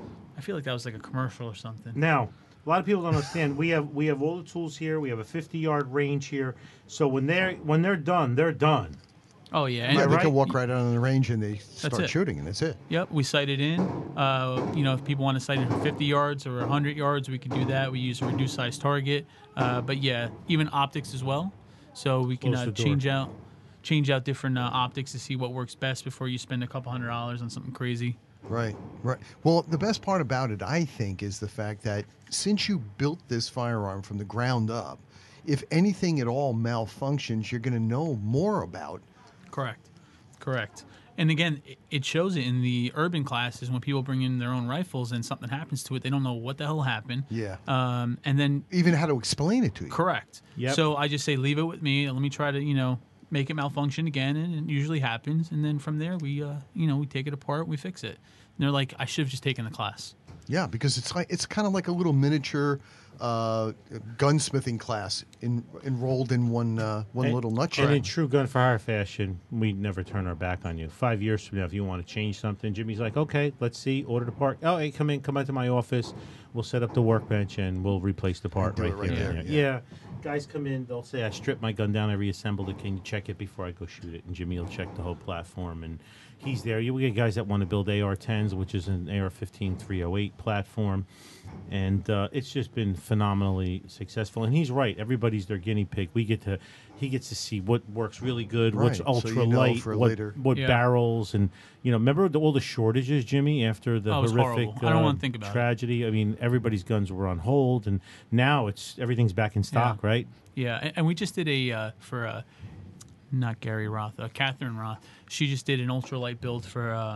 I feel like that was like a commercial or something. Now, a lot of people don't understand. We have we have all the tools here. We have a fifty yard range here. So when they're when they're done, they're done. Oh yeah, and Yeah, they right? can walk right out on the range and they start it. shooting, and that's it. Yep, we sight it in. Uh, you know, if people want to sight it for fifty yards or one hundred yards, we can do that. We use a reduced size target. Uh, but yeah, even optics as well. So we can Close uh, the door. change out change out different uh, optics to see what works best before you spend a couple hundred dollars on something crazy. Right, right. Well, the best part about it, I think, is the fact that since you built this firearm from the ground up, if anything at all malfunctions, you're going to know more about. Correct. Correct. And again, it- it shows it in the urban classes when people bring in their own rifles and something happens to it. They don't know what the hell happened. Yeah. Um, and then Even how to explain it to you. correct. Yep. So I just say leave it with me and let me try to you know make it malfunction again, and it usually happens. And then from there we uh, you know we take it apart, we fix it. And they're like, I should have just taken the class. Yeah, because it's like it's kind of like a little miniature uh, gunsmithing class in, enrolled in one uh, one And- little nutshell. And in true gun for hire fashion, we never turn our back on you. Five years from now, if you want to change something, Jimmy's like, okay, let's see, order the part. Oh, hey, come in, come into my office. We'll set up the workbench and we'll replace the part do right, it right there. there, Yeah. yeah. Guys come in, they'll say, I stripped my gun down, I reassembled it. Can you check it before I go shoot it? And Jimmy will check the whole platform. And he's there. You we get guys that want to build A R tens, which is an A R fifteen three oh eight platform. And uh, it's just been phenomenally successful. And he's right. Everybody's their guinea pig. We get to, he gets to see what works really good, what's Right, so ultra you know light, for what, later. what Yeah. barrels, and you know, remember the, all the shortages, Jimmy, after the Oh, it was horrific horrible. I don't uh, wanna think about it. tragedy. I mean, everybody's guns were on hold, and now it's everything's back in stock, Yeah. right? Yeah, and, and we just did a uh, for uh, not Gary Roth, uh, Catherine Roth. She just did an ultralight build for um,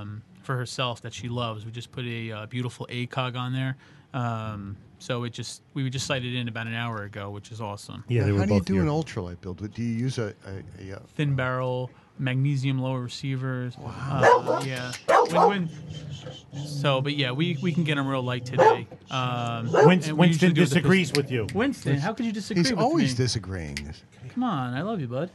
for herself that she loves. We just put a uh, beautiful A C O G on there. Um, so it just we just sighted in about an hour ago, which is awesome. Yeah, Now, they were how do you both do here. an ultralight build? Do you use a, a, a, a Thin barrel, magnesium lower receivers. Wow. Uh, yeah. When, when, so, but yeah, we, we can get them real light today. Um, Winston, and we usually Winston do the disagrees pist- with you. Winston, how could you disagree He's with always me? disagreeing. Come on, I love you, bud.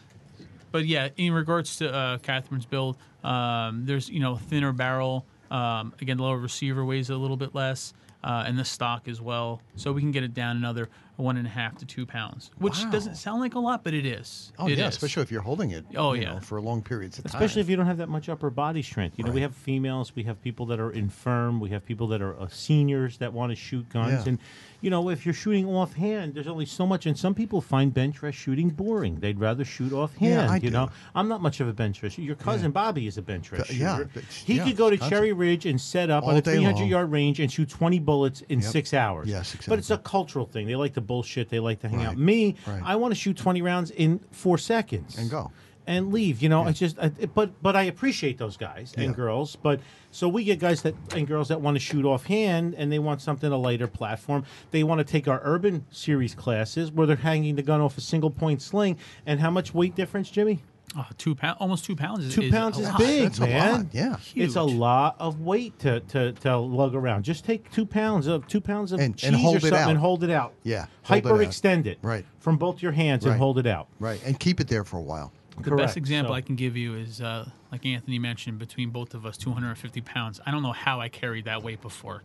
But yeah, in regards to uh, Catherine's build, um, there's you know thinner barrel. Um, again, lower receiver weighs a little bit less, uh, and the stock as well. So we can get it down another one and a half to two pounds, which Wow. doesn't sound like a lot, but it is. Oh, It yeah, is. especially if you're holding it Oh, you yeah. know, for long periods of time. Especially if you don't have that much upper body strength. You know, we Right. have females, we have people that are infirm, we have people that are uh, seniors that want to shoot guns. Yeah. And, you know, if you're shooting offhand, there's only so much. And some people find bench rest shooting boring. They'd rather shoot offhand. I you do. know, I'm not much of a bench rest shooter. Your cousin Bobby is a bench rest Uh, yeah, shooter. but- He yeah, could go to constant. Cherry Ridge and set up All on a day three hundred long. yard range and shoot twenty bullets in Yep. six hours. Yes, But it's a exactly. cultural thing. They like to bullshit. They like to hang Right. out. Me, Right. I want to shoot twenty rounds in four seconds And go. and leave. You know, I just, I, but but I appreciate those guys and Yeah. girls. But so we get guys that and girls that want to shoot offhand, and they want something a lighter platform. They want to take our urban series classes where they're hanging the gun off a single point sling. And how much weight difference, Jimmy? Oh, two pound, almost two pounds. Is, Two is pounds a is lot. big, That's a man. lot, yeah. It's a Huge. lot of weight to, to, to lug around. Just take two pounds of two pounds of And- cheese and hold or it something out. and hold it out. Yeah, hold it out. Hyperextend it. Right. From both your hands Right. and hold it out. Right, and keep it there for a while. The Correct. best example So- I can give you is, uh, like Anthony mentioned, between both of us, two hundred fifty pounds. I don't know how I carried that weight before.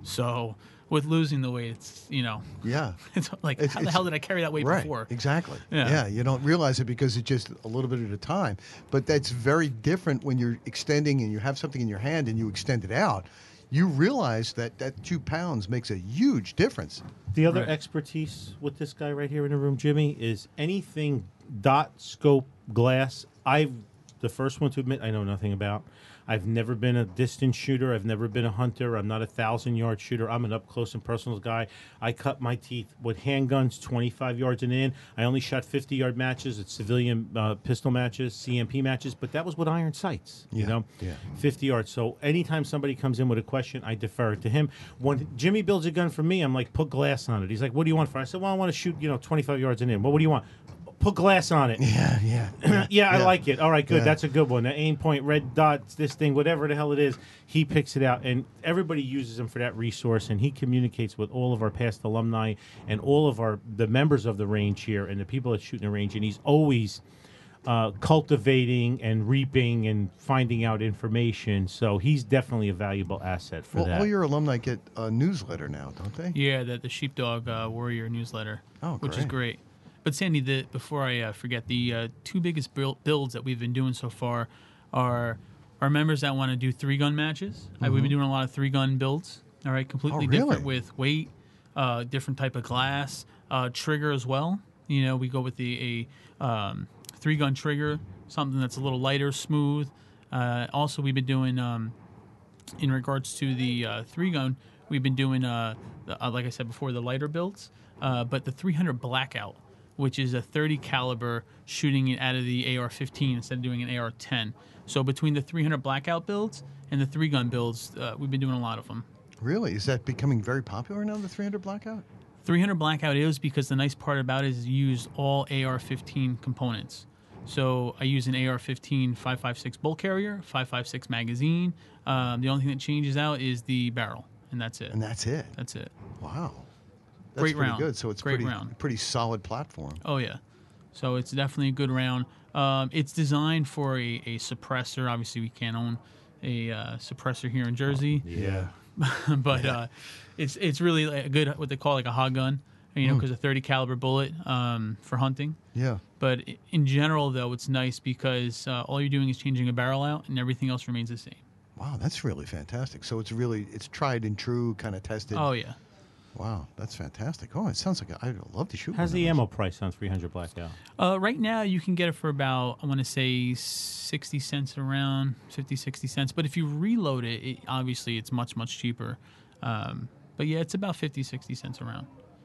So with losing the weight, it's, you know, Yeah. it's like, It's- how the it's- hell did I carry that weight Right, before? exactly. Yeah. Yeah. you don't realize it because it's just a little bit at a time. But that's very different when you're extending and you have something in your hand and you extend it out. You realize that that two pounds makes a huge difference. The other Right. expertise with this guy right here in the room, Jimmy, is anything dot, scope, glass. I've the first one to admit I know nothing about. I've never been a distance shooter. I've never been a hunter. I'm not a thousand yard shooter. I'm an up close and personal guy. I cut my teeth with handguns, twenty-five yards and in. I only shot fifty yard matches at civilian uh, pistol matches, C M P matches, but that was with iron sights. You Yeah, know, yeah. fifty yards. So anytime somebody comes in with a question, I defer it to him. When Jimmy builds a gun for me, I'm like, put glass on it. He's like, what do you want for it? I said, well, I want to shoot, you know, twenty-five yards and in. Well, what do you want? Put glass on it. Yeah, yeah. Yeah, I like it. All right, good. Yeah. That's a good one. The aim point, red dots, this thing, whatever the hell it is, he picks it out, and everybody uses him for that resource. And he communicates with all of our past alumni and all of our the members of the range here and the people that shoot in the range. And he's always uh, cultivating and reaping and finding out information. So he's definitely a valuable asset for Well, that. all your alumni get a newsletter now, don't they? Yeah, the, the Sheepdog uh, Warrior newsletter, Oh, which is great. great. But Sandy, the, before I uh, forget, the uh, two biggest build, builds that we've been doing so far are our members that want to do three gun matches. Uh, we've been doing a lot of three gun builds. All right, completely Oh, really? different with weight, uh, different type of glass, uh, trigger as well. You know, we go with the a um, three gun trigger, something that's a little lighter, smooth. Uh, also, we've been doing um, in regards to the uh, three gun, we've been doing uh, the, uh, like I said before, the lighter builds, uh, but the three hundred blackout, which is a thirty caliber shooting it out of the A R fifteen instead of doing an A R ten. So between the three hundred blackout builds and the three gun builds, uh, we've been doing a lot of them. Really? Is that becoming very popular now, the three hundred blackout? three hundred blackout is because the nice part about it is you use all A R fifteen components. So I use an A R fifteen five five six bolt carrier, five five six magazine. Um, the only thing that changes out is the barrel, and that's it. And that's it. That's it. Wow. That's Great pretty round. good. So it's Great pretty round. pretty solid platform. Oh yeah, so it's definitely a good round. Um, it's designed for a, a suppressor. Obviously, we can't own a uh, suppressor here in Jersey, yeah. but uh, it's it's really a good what they call like a hog gun. You know, because a thirty caliber bullet um, for hunting. Yeah. But i- in general, though, it's nice because uh, all you're doing is changing a barrel out, and everything else remains the same. Wow, that's really fantastic. So it's really it's tried and true, kind of tested. Oh yeah. Wow, that's fantastic. Oh, it sounds like a, I'd love to shoot. How's one the of those. ammo price on three hundred blackout? Uh, right now, you can get it for about, I want to say, sixty cents around, fifty, sixty cents. But if you reload it, it obviously, it's much, much cheaper. Um, but yeah, it's about fifty, sixty cents around.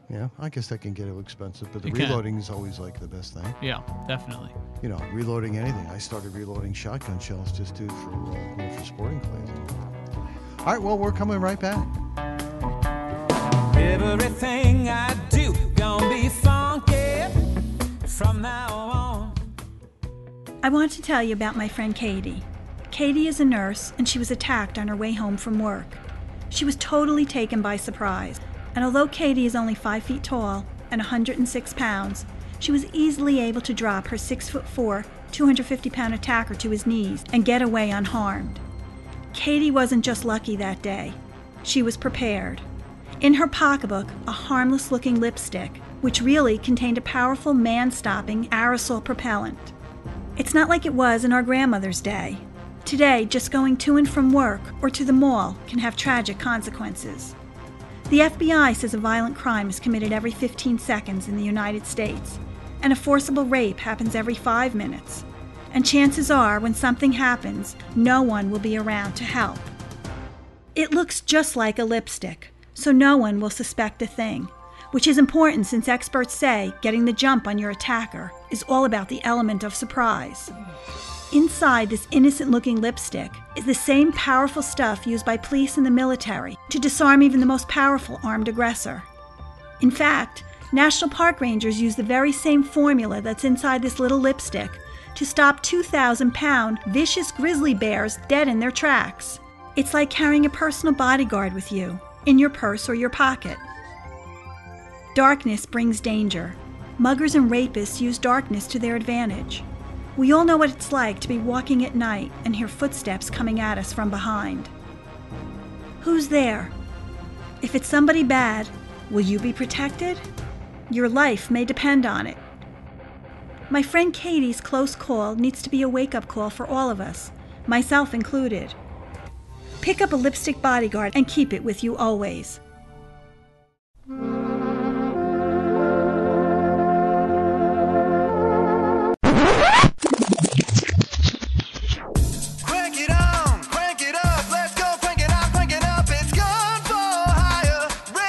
Yeah, I guess that can get a little expensive, but the It can. reloading is always like the best thing. Yeah, definitely. You know, reloading anything. I started reloading shotgun shells just to for uh, you know, for sporting clays. All right, well, we're coming right back. Everything I do gonna be funky from now on. I want to tell you about my friend Katie. Katie is a nurse, and she was attacked on her way home from work. She was totally taken by surprise, and although Katie is only five feet tall and one hundred six pounds, she was easily able to drop her six foot four, two hundred fifty pound attacker to his knees and get away unharmed. Katie wasn't just lucky that day. She was prepared. In her pocketbook, a harmless-looking lipstick, which really contained a powerful man-stopping aerosol propellant. It's not like it was in our grandmother's day. Today, just going to and from work or to the mall can have tragic consequences. The F B I says a violent crime is committed every fifteen seconds in the United States, and a forcible rape happens every five minutes. And chances are, when something happens, no one will be around to help. It looks just like a lipstick, so no one will suspect a thing, which is important since experts say getting the jump on your attacker is all about the element of surprise. Inside this innocent-looking lipstick is the same powerful stuff used by police and the military to disarm even the most powerful armed aggressor. In fact, National Park Rangers use the very same formula that's inside this little lipstick to stop two thousand pound vicious grizzly bears dead in their tracks. It's like carrying a personal bodyguard with you, in your purse or your pocket. Darkness brings danger. Muggers and rapists use darkness to their advantage. We all know what it's like to be walking at night and hear footsteps coming at us from behind. Who's there? If it's somebody bad, will you be protected? Your life may depend on it. My friend Katie's close call needs to be a wake-up call for all of us, myself included. Pick up a lipstick bodyguard and keep it with you always. Crank it on, crank it up, let's go, crank it up, crank it up, it's Gun for Hire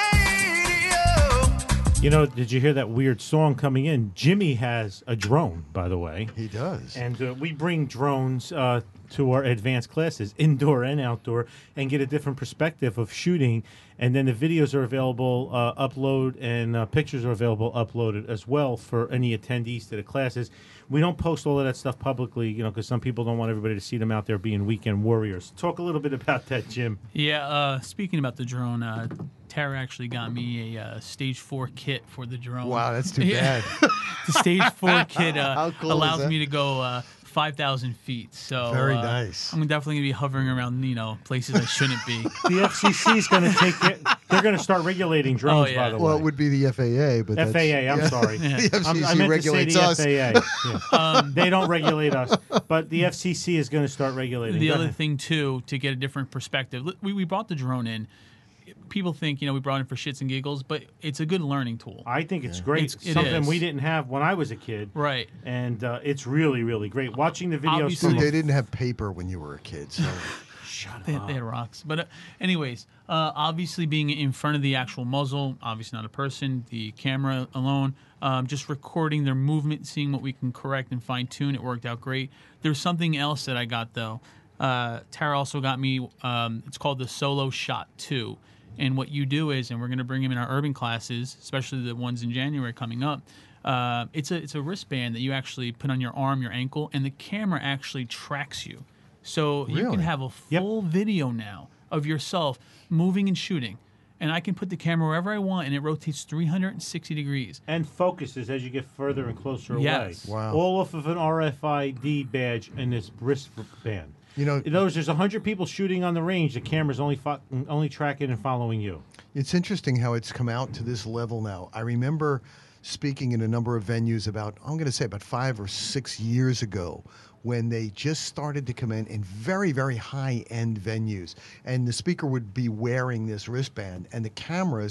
Radio. You know, did you hear that weird song coming in? Jimmy has a drone, by the way. He does. And uh, we bring drones uh, to our advanced classes, indoor and outdoor, and get a different perspective of shooting. And then the videos are available, uh, upload, and uh, pictures are available, uploaded as well for any attendees to the classes. We don't post all of that stuff publicly, you know, because some people don't want everybody to see them out there being weekend warriors. Talk a little bit about that, Jim. Yeah, uh, speaking about the drone, uh, Tara actually got me a uh, stage four kit for the drone. Wow, that's too Yeah. bad. The stage four kit uh, How cool is allows that? me to go uh, five thousand feet. So Very uh, nice. I'm definitely going to be hovering around, you know, places I shouldn't be. The F C C is going to take it. They're going to start regulating drones, Oh, yeah. by the Well, way. it would be the F A A, but F A A, I'm that's, sorry. The F C C I'm- I meant regulates to us. say the F A A. Yeah. Um, they don't regulate us, but the F C C is going to start regulating. The Go other ahead. thing, too, to get a different perspective, li- we, we brought the drone in. People think, you know, we brought it in for shits and giggles, but it's a good learning tool. I think it's great. It's- it Something is. we didn't have when I was a kid. Right. And uh, it's really, really great. Watching the videos Obviously- from Dude, they didn't have paper when you were a kid, so Shut They, up. they had rocks. But uh, anyways, uh, obviously being in front of the actual muzzle, obviously not a person, the camera alone, um, just recording their movement, seeing what we can correct and fine tune. It worked out great. There's something else that I got though. Uh, Tara also got me. Um, it's called the Solo Shot two. And what you do is, and we're going to bring them in our urban classes, especially the ones in January coming up. Uh, it's a it's a wristband that you actually put on your arm, your ankle, and the camera actually tracks you. So you Really? can have a Yep. full video now of yourself moving and shooting. And I can put the camera wherever I want, and it rotates three hundred sixty degrees. And focuses as you get further and closer Yes. away. Wow. All off of an R F I D badge and this wristband. you know, In other words, there's one hundred people shooting on the range. The camera's only fo- only tracking and following you. it's interesting how it's come out to this level now. I remember speaking in a number of venues about, I'm going to say about five or six years ago, when they just started to come in in very, very high-end venues. And the speaker would be wearing this wristband, and the cameras,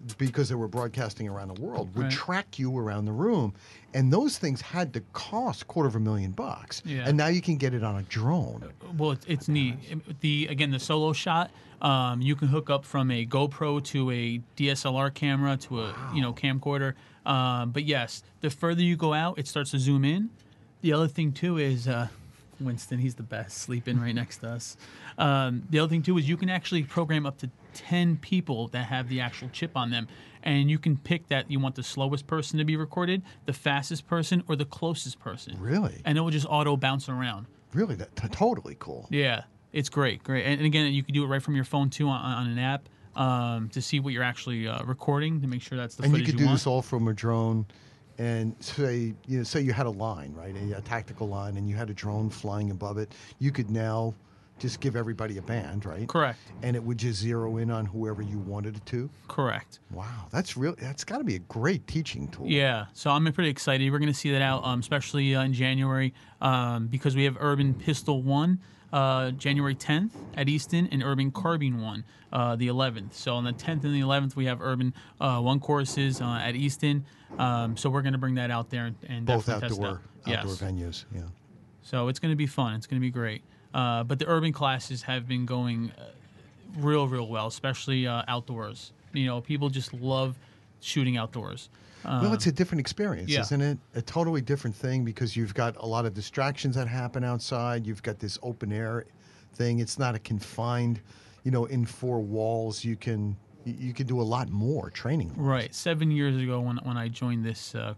because they were broadcasting around the world, would Right. track you around the room. And those things had to cost quarter of a million bucks. Yeah. And now you can get it on a drone. Well, it's, it's neat. The again, the solo shot, um, you can hook up from a GoPro to a D S L R camera to a you know camcorder. Um, but yes, the further you go out, it starts to zoom in. The other thing too is uh, Winston. He's the best, sleeping right next to us. Um, the other thing too is you can actually program up to ten people that have the actual chip on them, and you can pick that you want the slowest person to be recorded, the fastest person, or the closest person. Really? And it will just auto bounce around. Really? That t- totally cool. Yeah, it's great, great. And, and again, you can do it right from your phone too on, on an app um, to see what you're actually uh, recording to make sure that's the And you footage could you do want. this all from a drone. And say you know, say you had a line, right, a, a tactical line, and you had a drone flying above it. You could now just give everybody a band, right? Correct. And it would just zero in on whoever you wanted it to. Correct. Wow, that's real. That's got to be a great teaching tool. Yeah, so I'm pretty excited. We're going to see that out, um, especially uh, in January, um, because we have Urban Pistol one, uh, January tenth at Easton, and Urban Carbine one, uh, the eleventh. So on the tenth and the eleventh, we have Urban uh, one courses uh, at Easton. Um, so we're going to bring that out there and, and Both definitely test outdoor it out. outdoor Yes. venues. Yeah. So it's going to be fun. It's going to be great. Uh, but the urban classes have been going uh, real, real well, especially uh, outdoors. You know, people just love shooting outdoors. Well, it's a different experience, yeah. isn't it? A totally different thing because you've got a lot of distractions that happen outside. You've got this open air thing. It's not a confined, you know, in four walls. You can you you can do a lot more training. Right. Seven years ago when, when I joined this uh,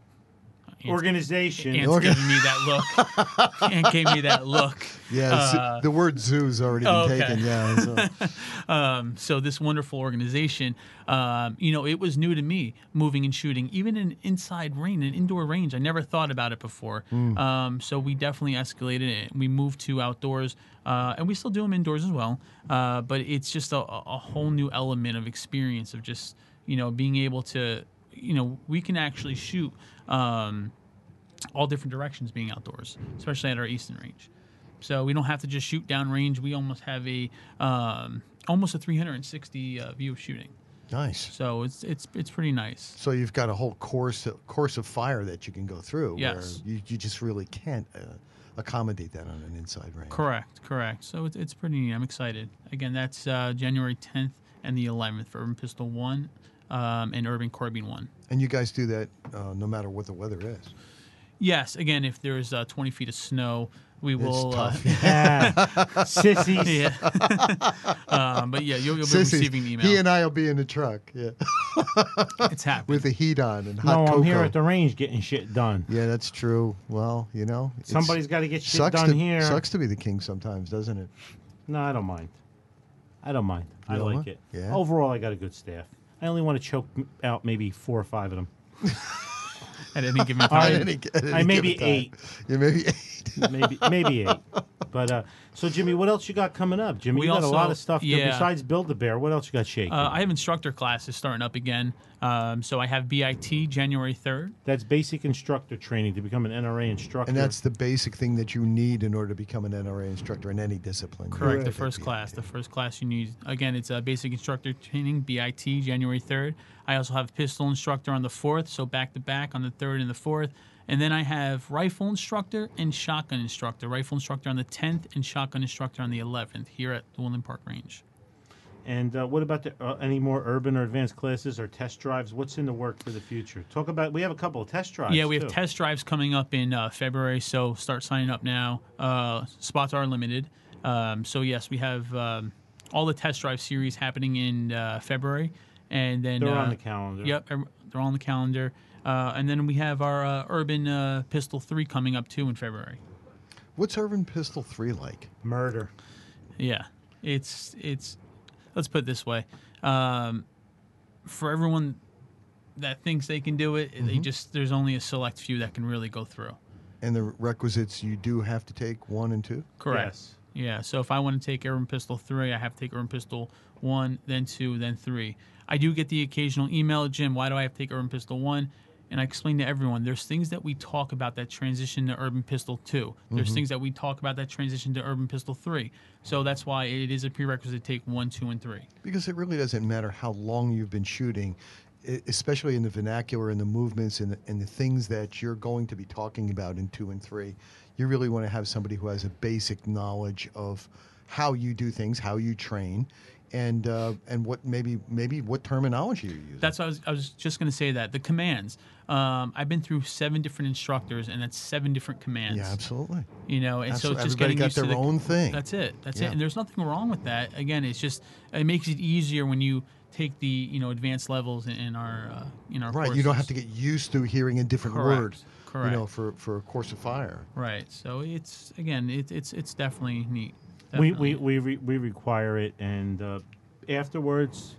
Organization. Ant's giving me that look. Ant gave me that look. Yeah, Uh, z- the word zoo's already been oh, okay. taken. Yeah. So. Um, so this wonderful organization, um, you know, it was new to me, moving and shooting, even in inside range, an indoor range. I never thought about it before. Mm. Um, so we definitely escalated it. We moved to outdoors, uh, and we still do them indoors as well. Uh, but it's just a, a whole new element of experience of just, you know, being able to, you know, we can actually shoot um, all different directions being outdoors, especially at our Easton range. So we don't have to just shoot downrange. We almost have a um, almost a three hundred sixty uh, view of shooting. Nice. So it's it's it's pretty nice. So you've got a whole course course of fire that you can go through. Yes. Where you, you just really can't uh, accommodate that on an inside range. Correct, correct. So it's it's pretty neat. I'm excited. Again, that's uh, January tenth and the eleventh for Urban Pistol one um, and Urban Carbine one. And you guys do that uh, no matter what the weather is. Yes. Again, if there's uh, twenty feet of snow, we will. Uh, tough. Yeah. Sissies. yeah. um, but yeah, you'll, you'll be Sissies, receiving the email. He and I will be in the truck. Yeah. it's happening. With the heat on and hot No, cocoa. I'm here at the range getting shit done. Yeah, that's true. Well, you know, it's- Somebody's got to get shit sucks done to, here. Sucks to be the king sometimes, doesn't it? No, I don't mind. I don't mind. I You don't like mind? it. Yeah. Overall, I got a good staff. I only want to choke m- out maybe four or five of them. At any given All time. right. At any- at any I maybe given time. eight. Yeah, maybe eight. maybe maybe eight. But uh, so Jimmy, what else you got coming up? Jimmy, We you got also- a lot of stuff yeah. besides Build a Bear. What else you got shaking? Uh, I have instructor classes starting up again. Um, so I have B I T January third. That's basic instructor training to become an N R A instructor. And that's the basic thing that you need in order to become an N R A instructor in any discipline. Correct, Right. the first class. The first class you need. Again, it's a basic instructor training, B I T January third. I also have pistol instructor on the fourth, so back to back on the third and the fourth. And then I have rifle instructor and shotgun instructor. Rifle instructor on the tenth and shotgun instructor on the eleventh here at the Woodland Park Range. And uh, what about the, uh, any more urban or advanced classes or test drives? What's in the work for the future? Talk about. We have a couple of test drives. Yeah, we have too. test drives coming up in uh, February, so start signing up now. Uh, spots are limited. Um, so, yes, we have um, all the test drive series happening in uh, February. And then, They're uh, on the calendar. Yep, ev- they're on the calendar. Uh, and then we have our uh, Urban uh, Pistol three coming up, too, in February. What's Urban Pistol three like? Murder. Yeah, it's it's. Let's put it this way: um, for everyone that thinks they can do it, they just there's only a select few that can really go through. And the requisites you do have to take one and two? Correct. Yes. Yeah. So if I want to take Urban Pistol three, I have to take Urban Pistol one, then two, then three. I do get the occasional email, Jim. Why do I have to take Urban Pistol one? And I explain to everyone, there's things that we talk about that transition to Urban Pistol two. There's Mm-hmm. things that we talk about that transition to Urban Pistol three. So that's why it is a prerequisite to take one, two, and three. Because it really doesn't matter how long you've been shooting, e- especially in the vernacular and the movements and the, and the things that you're going to be talking about in two and three. You really want to have somebody who has a basic knowledge of how you do things, how you train, and uh, and what maybe maybe what terminology you're using. That's what I was, I was just going to say that. The commands. Um, I've been through seven different instructors, and that's seven different commands. Yeah, absolutely. You know, and Absolutely. so it's just Everybody getting got used to their the- own thing. That's it. That's Yeah. it. And there's nothing wrong with that. Again, it's just it makes it easier when you take the you know advanced levels in, in our uh, in our Right, courses. you don't have to get used to hearing a different Correct. word. Correct. You know, for for a course of fire. Right. So it's again, it, it's it's definitely neat. We Definitely. we we, re, we require it, and uh, afterwards,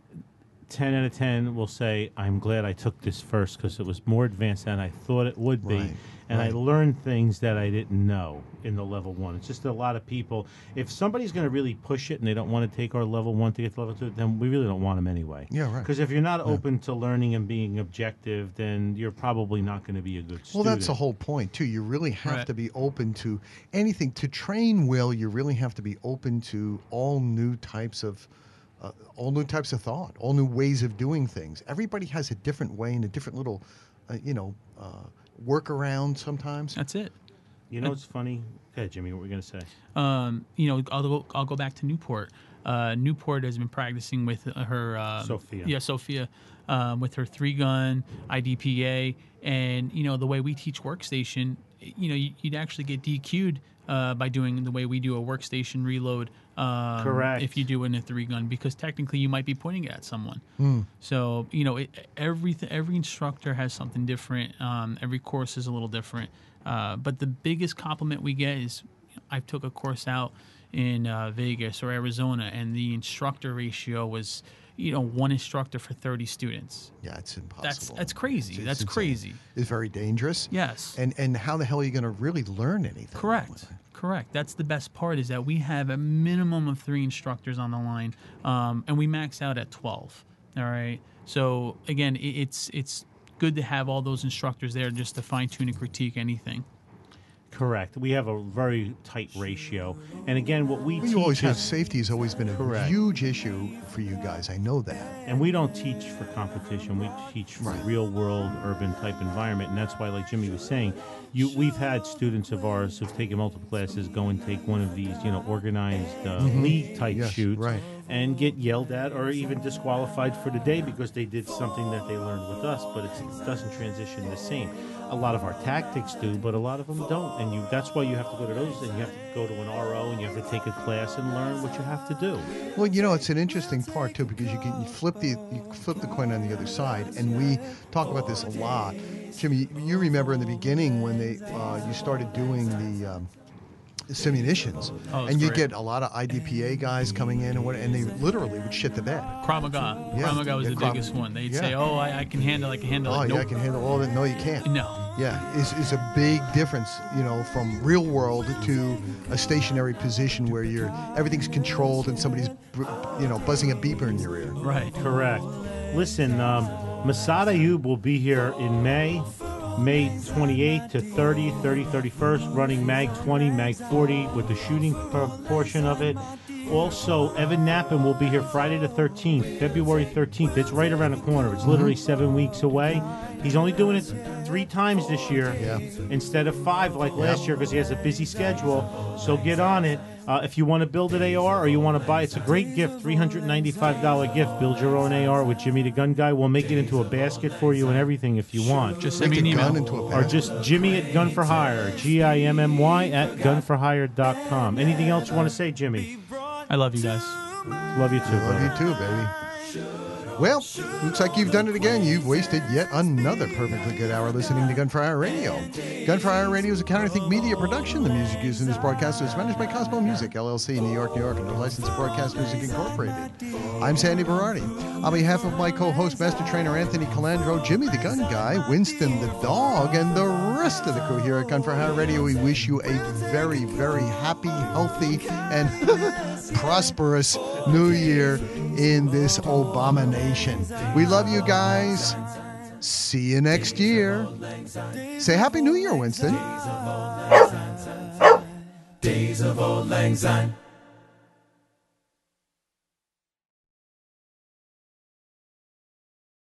ten out of ten will say, "I'm glad I took this first because it was more advanced than I thought it would be, Right, and I right. learned things that I didn't know in the level one." It's just a lot of people. If somebody's going to really push it and they don't want to take our level one to get to level two, then we really don't want them anyway. Yeah, right. Because if you're not open to learning and being objective, then you're probably not going to be a good Well, student. that's the whole point too. You really have Right. to be open to anything. To train well, you really have to be open to all new types of, uh, all new types of thought, all new ways of doing things. Everybody has a different way and a different little, uh, you know, uh, workaround sometimes. That's it. You know, it's funny. Okay, Jimmy, what were we going to say? Um, you know, I'll go, I'll go back to Newport. Uh, Newport has been practicing with her um, Sophia. Yeah, Sophia, um, with her three gun I D P A, and you know the way we teach workstation, you know, you, you'd actually get D Q'd uh, by doing the way we do a workstation reload. Um, Correct. If you do it in a three gun, because technically you might be pointing at someone. Hmm. So you know, it, every every instructor has something different. Um, every course is a little different. Uh, but the biggest compliment we get is, I took a course out in uh, Vegas or Arizona, and the instructor ratio was, you know, one instructor for thirty students. Yeah, it's impossible. That's that's crazy. It's- that's it's insane. crazy. It's very dangerous. Yes. And and how the hell are you going to really learn anything? Correct. Correct. That's the best part, is that we have a minimum of three instructors on the line, um, and we max out at twelve. All right. So again, it, it's it's good to have all those instructors there just to fine tune and critique anything. Correct. We have a very tight ratio. And again, what we Well, teach you always have is- safety has always been a Correct. huge issue for you guys. I know that. and we don't teach for competition. We teach for Right. real world urban type environment, and that's why, like Jimmy was saying, you we've had students of ours who've taken multiple classes go and take one of these, you know, organized uh, league type Yes, shoots, right. and get yelled at or even disqualified for the day because they did something that they learned with us, but it's, it doesn't transition the same. A lot of our tactics do, but a lot of them don't, and you that's why you have to go to those, and you have to go to an R O, and you have to take a class and learn what you have to do. Well, you know, it's an interesting part too, because you can you flip the you flip the coin on the other side, and we talk about this a lot. Jimmy, you remember in the beginning when they uh, you started doing the um, simunitions, Oh, it's and you great. get a lot of I D P A guys coming in, and what, and they literally would shit the bed. Krav Maga. Yeah. Krav Maga was Yeah, the Krav- biggest one. They'd yeah. say, "Oh, I, I can handle. I can handle Oh, it." yeah, I Nope. can handle all that. No, you can't. No. Yeah, is is a big difference, you know, from real world to a stationary position where you're everything's controlled and somebody's, you know, buzzing a beeper in your ear. Right. Correct. Listen, um, Masad Ayub will be here in May, May twenty-eighth to thirtieth, thirtieth, thirty-first, running Mag twenty, Mag forty with the shooting por- portion of it. Also, Evan Knappen will be here Friday the thirteenth, February thirteenth. It's right around the corner. It's literally seven weeks away. He's only doing it three times this year Yeah. instead of five like last year because he has a busy schedule. So get on it. Uh, if you want to build an A R or you want to buy, it's a great gift, three hundred ninety-five dollars gift. Build your own A R with Jimmy the Gun Guy. We'll make it into a basket for you and everything if you want. Just send Make me a an email. gun into a Or basket. just Jimmy at Gun for Hire, G I M M Y at gun for hire dot com. Anything else you want to say, Jimmy? I love you guys. Love you too, Love brother. you too, baby. Well, looks like you've done it again. You've wasted yet another perfectly good hour listening to Gun for Hire Radio. Gun for Hire Radio is a Counterthink Media production. The music used in this broadcast is managed by Cosmo Music, L L C, New York, New York, and licensed broadcast music incorporated. I'm Sandy Berardi. On behalf of my co-host, Master Trainer Anthony Calandro, Jimmy the Gun Guy, Winston the Dog, and the rest of the crew here at Gun for Hire Radio, we wish you a very, very happy, healthy, and prosperous New Year in this abomination. We love you guys. See you next year. Say Happy New Year, Winston. Days of Old Lang Syne.